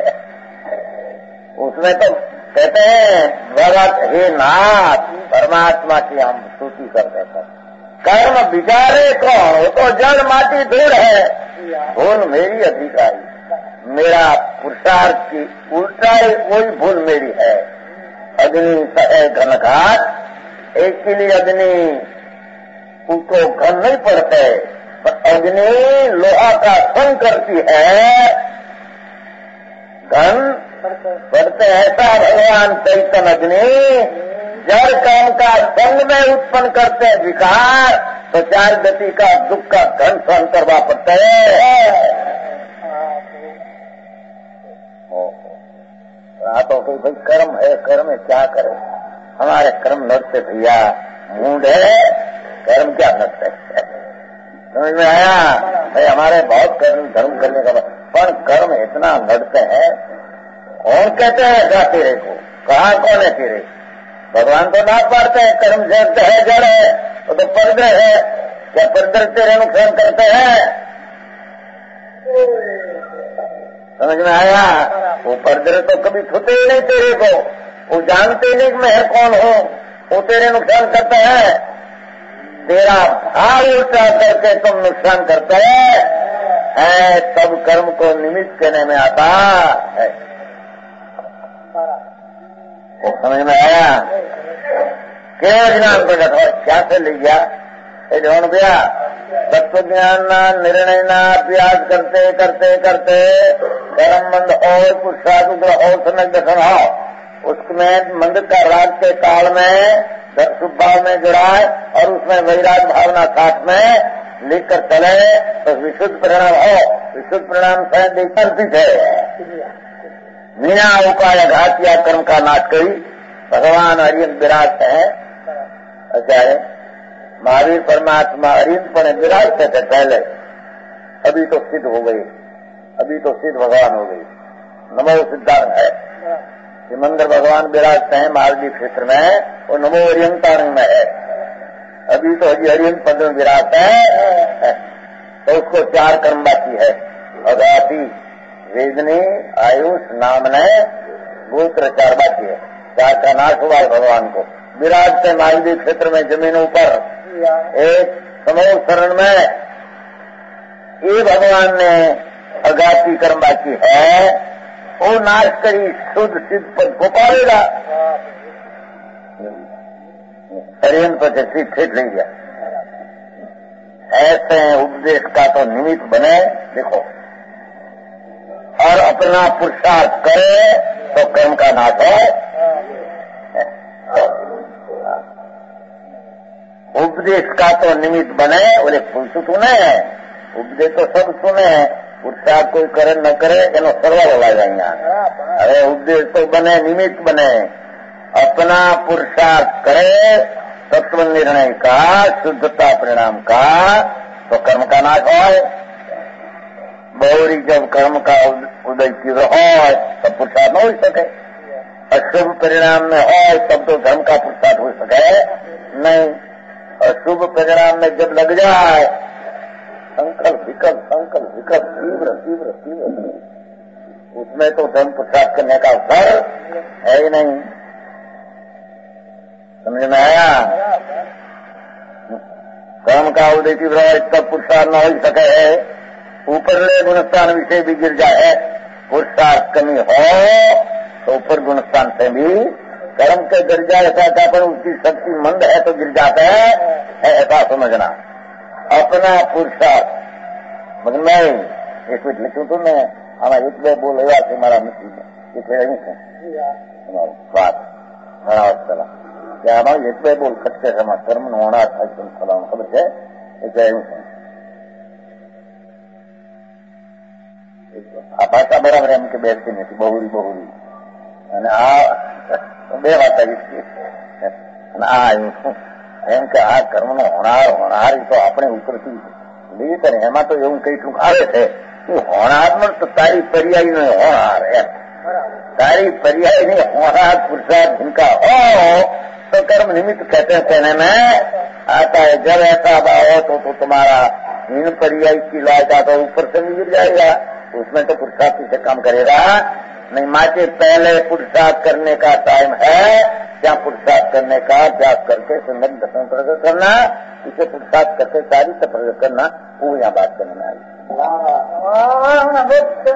उसमें तो कहते हैं भगवत हे नाथ परमात्मा की हम स्तुति करते हैं कर्म विचारे कौन वो तो जड़ माटी धूल है भूल मेरी अधिकारी मेरा पुरुषार्थ की उल्टाई वही भूल मेरी है अग्नि सहे घनघाट एक के लिए अग्नि उसको घन नहीं पड़ते पर अग्नि लोहा का संग करती है घन पढ़ते ऐसा भगवान चैतन्य अग्नि जड़ कर्म का संग में उत्पन्न करते हैं विकार, तो चार गति का दुख का धन सहन करवा पड़ता है। तो कोई भाई कर्म है, कर्म है, क्या करे, हमारे कर्म लड़ते भैया, मूड है, कर्म क्या लड़ते है, समझ में आया भाई। हमारे बहुत कर्म धर्म करने का, पर कर्म इतना लड़ते हैं। कौन कहते हैं ऐसा तेरे को, कहाँ कौन है तेरे, भगवान तो ना पाड़ते हैं। कर्म जड़ है, जड़ है, वो तो पर्दे है, क्या पर्दे तेरे नुकसान करते हैं, समझ में आया। वो पर्दे तो कभी छूते ही नहीं तेरे को, वो जानते ही नहीं कि मैं कौन हूँ, वो तेरे नुकसान करते हैं। तेरा भाव उल्टा करके तुम नुकसान करते है, तब कर्म को निमित्त कहने में आता है। वो समझ में आया। केवल ज्ञान प्रकट हो, क्या से ले गया ये ढूंढ गया। तत्व ज्ञान निर्णय ना अभ्यास करते करते करते कर्म मंद और पुरुषार्थ उग्र और समय दर्शन हो, उसमें मंद का राग के काल में शुभ भाव में जुड़ाए और उसमें वैराग भावना साथ में लेकर चले तो विशुद्ध परिणाम हो। विशुद्ध परिणाम से देखते है मीना उपाय घात या कर्म का नाश करी भगवान अरियन विराट है। आचार्य महावीर परमात्मा अरियन पर विराट थे पहले, अभी तो सिद्ध हो गई, अभी तो सिद्ध भगवान हो गई। नमो सिद्धार्थ है कि मंदिर भगवान विराजते हैं महावीर क्षेत्र में, वो नमो अरियंतारंग में है। अभी तो हजी अरियंत पद में विराजते है, तो उसको चार कर्म बाकी है। अगाती वेदनी आयुष नामने गोत्र चार बाकी है, चार का नाश हुआ है भगवान को। विराजते महावीर क्षेत्र में जमीनों पर एक समूह शरण में, ये भगवान ने अगाती कर्म बाकी है, वो नाश करी शुद्ध सिद्ध पद को पालेगा। अरियन पर जैसी ठीक नहीं गया। ऐसे उपदेश का तो निमित्त बने देखो, और अपना पुरुषार्थ करे तो कर्म का नाश है। उपदेश का तो निमित्त बने, बोले पुरुष सुने, उपदेश तो सब सुने, पुरुषार्थ कोई करे न करे एनो सर्वर हो जाएंगे। अरे उपदेश तो बने, निमित्त बने, अपना पुरुषार्थ करे तत्व निर्णय का, शुद्धता परिणाम का, तो कर्म का नाश हो। बहुरी जब कर्म का उदय तीव्र हो तब पुरुषार्थ न हो सके, अशुभ परिणाम में हो तब तो धर्म का पुरुषार्थ हो सके नहीं। अशुभ परिणाम में जब लग जाए संकल्प विकल्प तीव्र तीव्र तीव्र, उसमें तो धर्म पुरुषार्थ करने का अवसर है ही नहीं। समझ में आया। कर्म का उदय तीव्र हो तब पुरुषार्थ न हो सके है। ऊपर ले गुणस्थान विषय भी गिर जाए, पुरुषार्थ कमी हो तो ऊपर गुणस्थान से भी कर्म के गिर जाए, ऐसा पर उसकी शक्ति मंद है तो गिर जाता है, ऐसा समझना। अपना पुरुषार्थ मतलब मैं एक मिनट लिखूं तो मैं हमारा एक बार बोल रहा थे हमारा मिट्टी बात हमारा चला क्या हमारा एक बार बोल सकते हैं हमारा कर्म होना था खबर है एक આ ભાષા બરાબર એમ કે બેસતી નથી બહુરી અને આ બે વાત આવી અને આ આવ્યું શું એમ કે આ કર્મનો હોણાર તો આપણે ઉપરથી લઈએ કરે એમાં તો એવું કઈક આવે છે કે હોણારમાં તો તારી પર્યાયનો હોણાર એમ તારી પર્યાયની હોણાર પુરુષાર્થ जिनका हो तो कर्म निमित्त कहते हैं कहने में आता है। जब ऐसा हो तो तुम्हारा इन पर्याय की लायका तो ऊपर से गिर जाएगा, उसमें तो पुरुषार्थ से काम करेगा नहीं। माचे पहले पुरुषार्थ करने का टाइम है, क्या पुरुषार्थ करने का अभ्यास करके संगत दर्शन प्रकट करना, इसे पुरुषार्थ करके सारी से प्रकट करना, वो यहाँ बात करने में आई।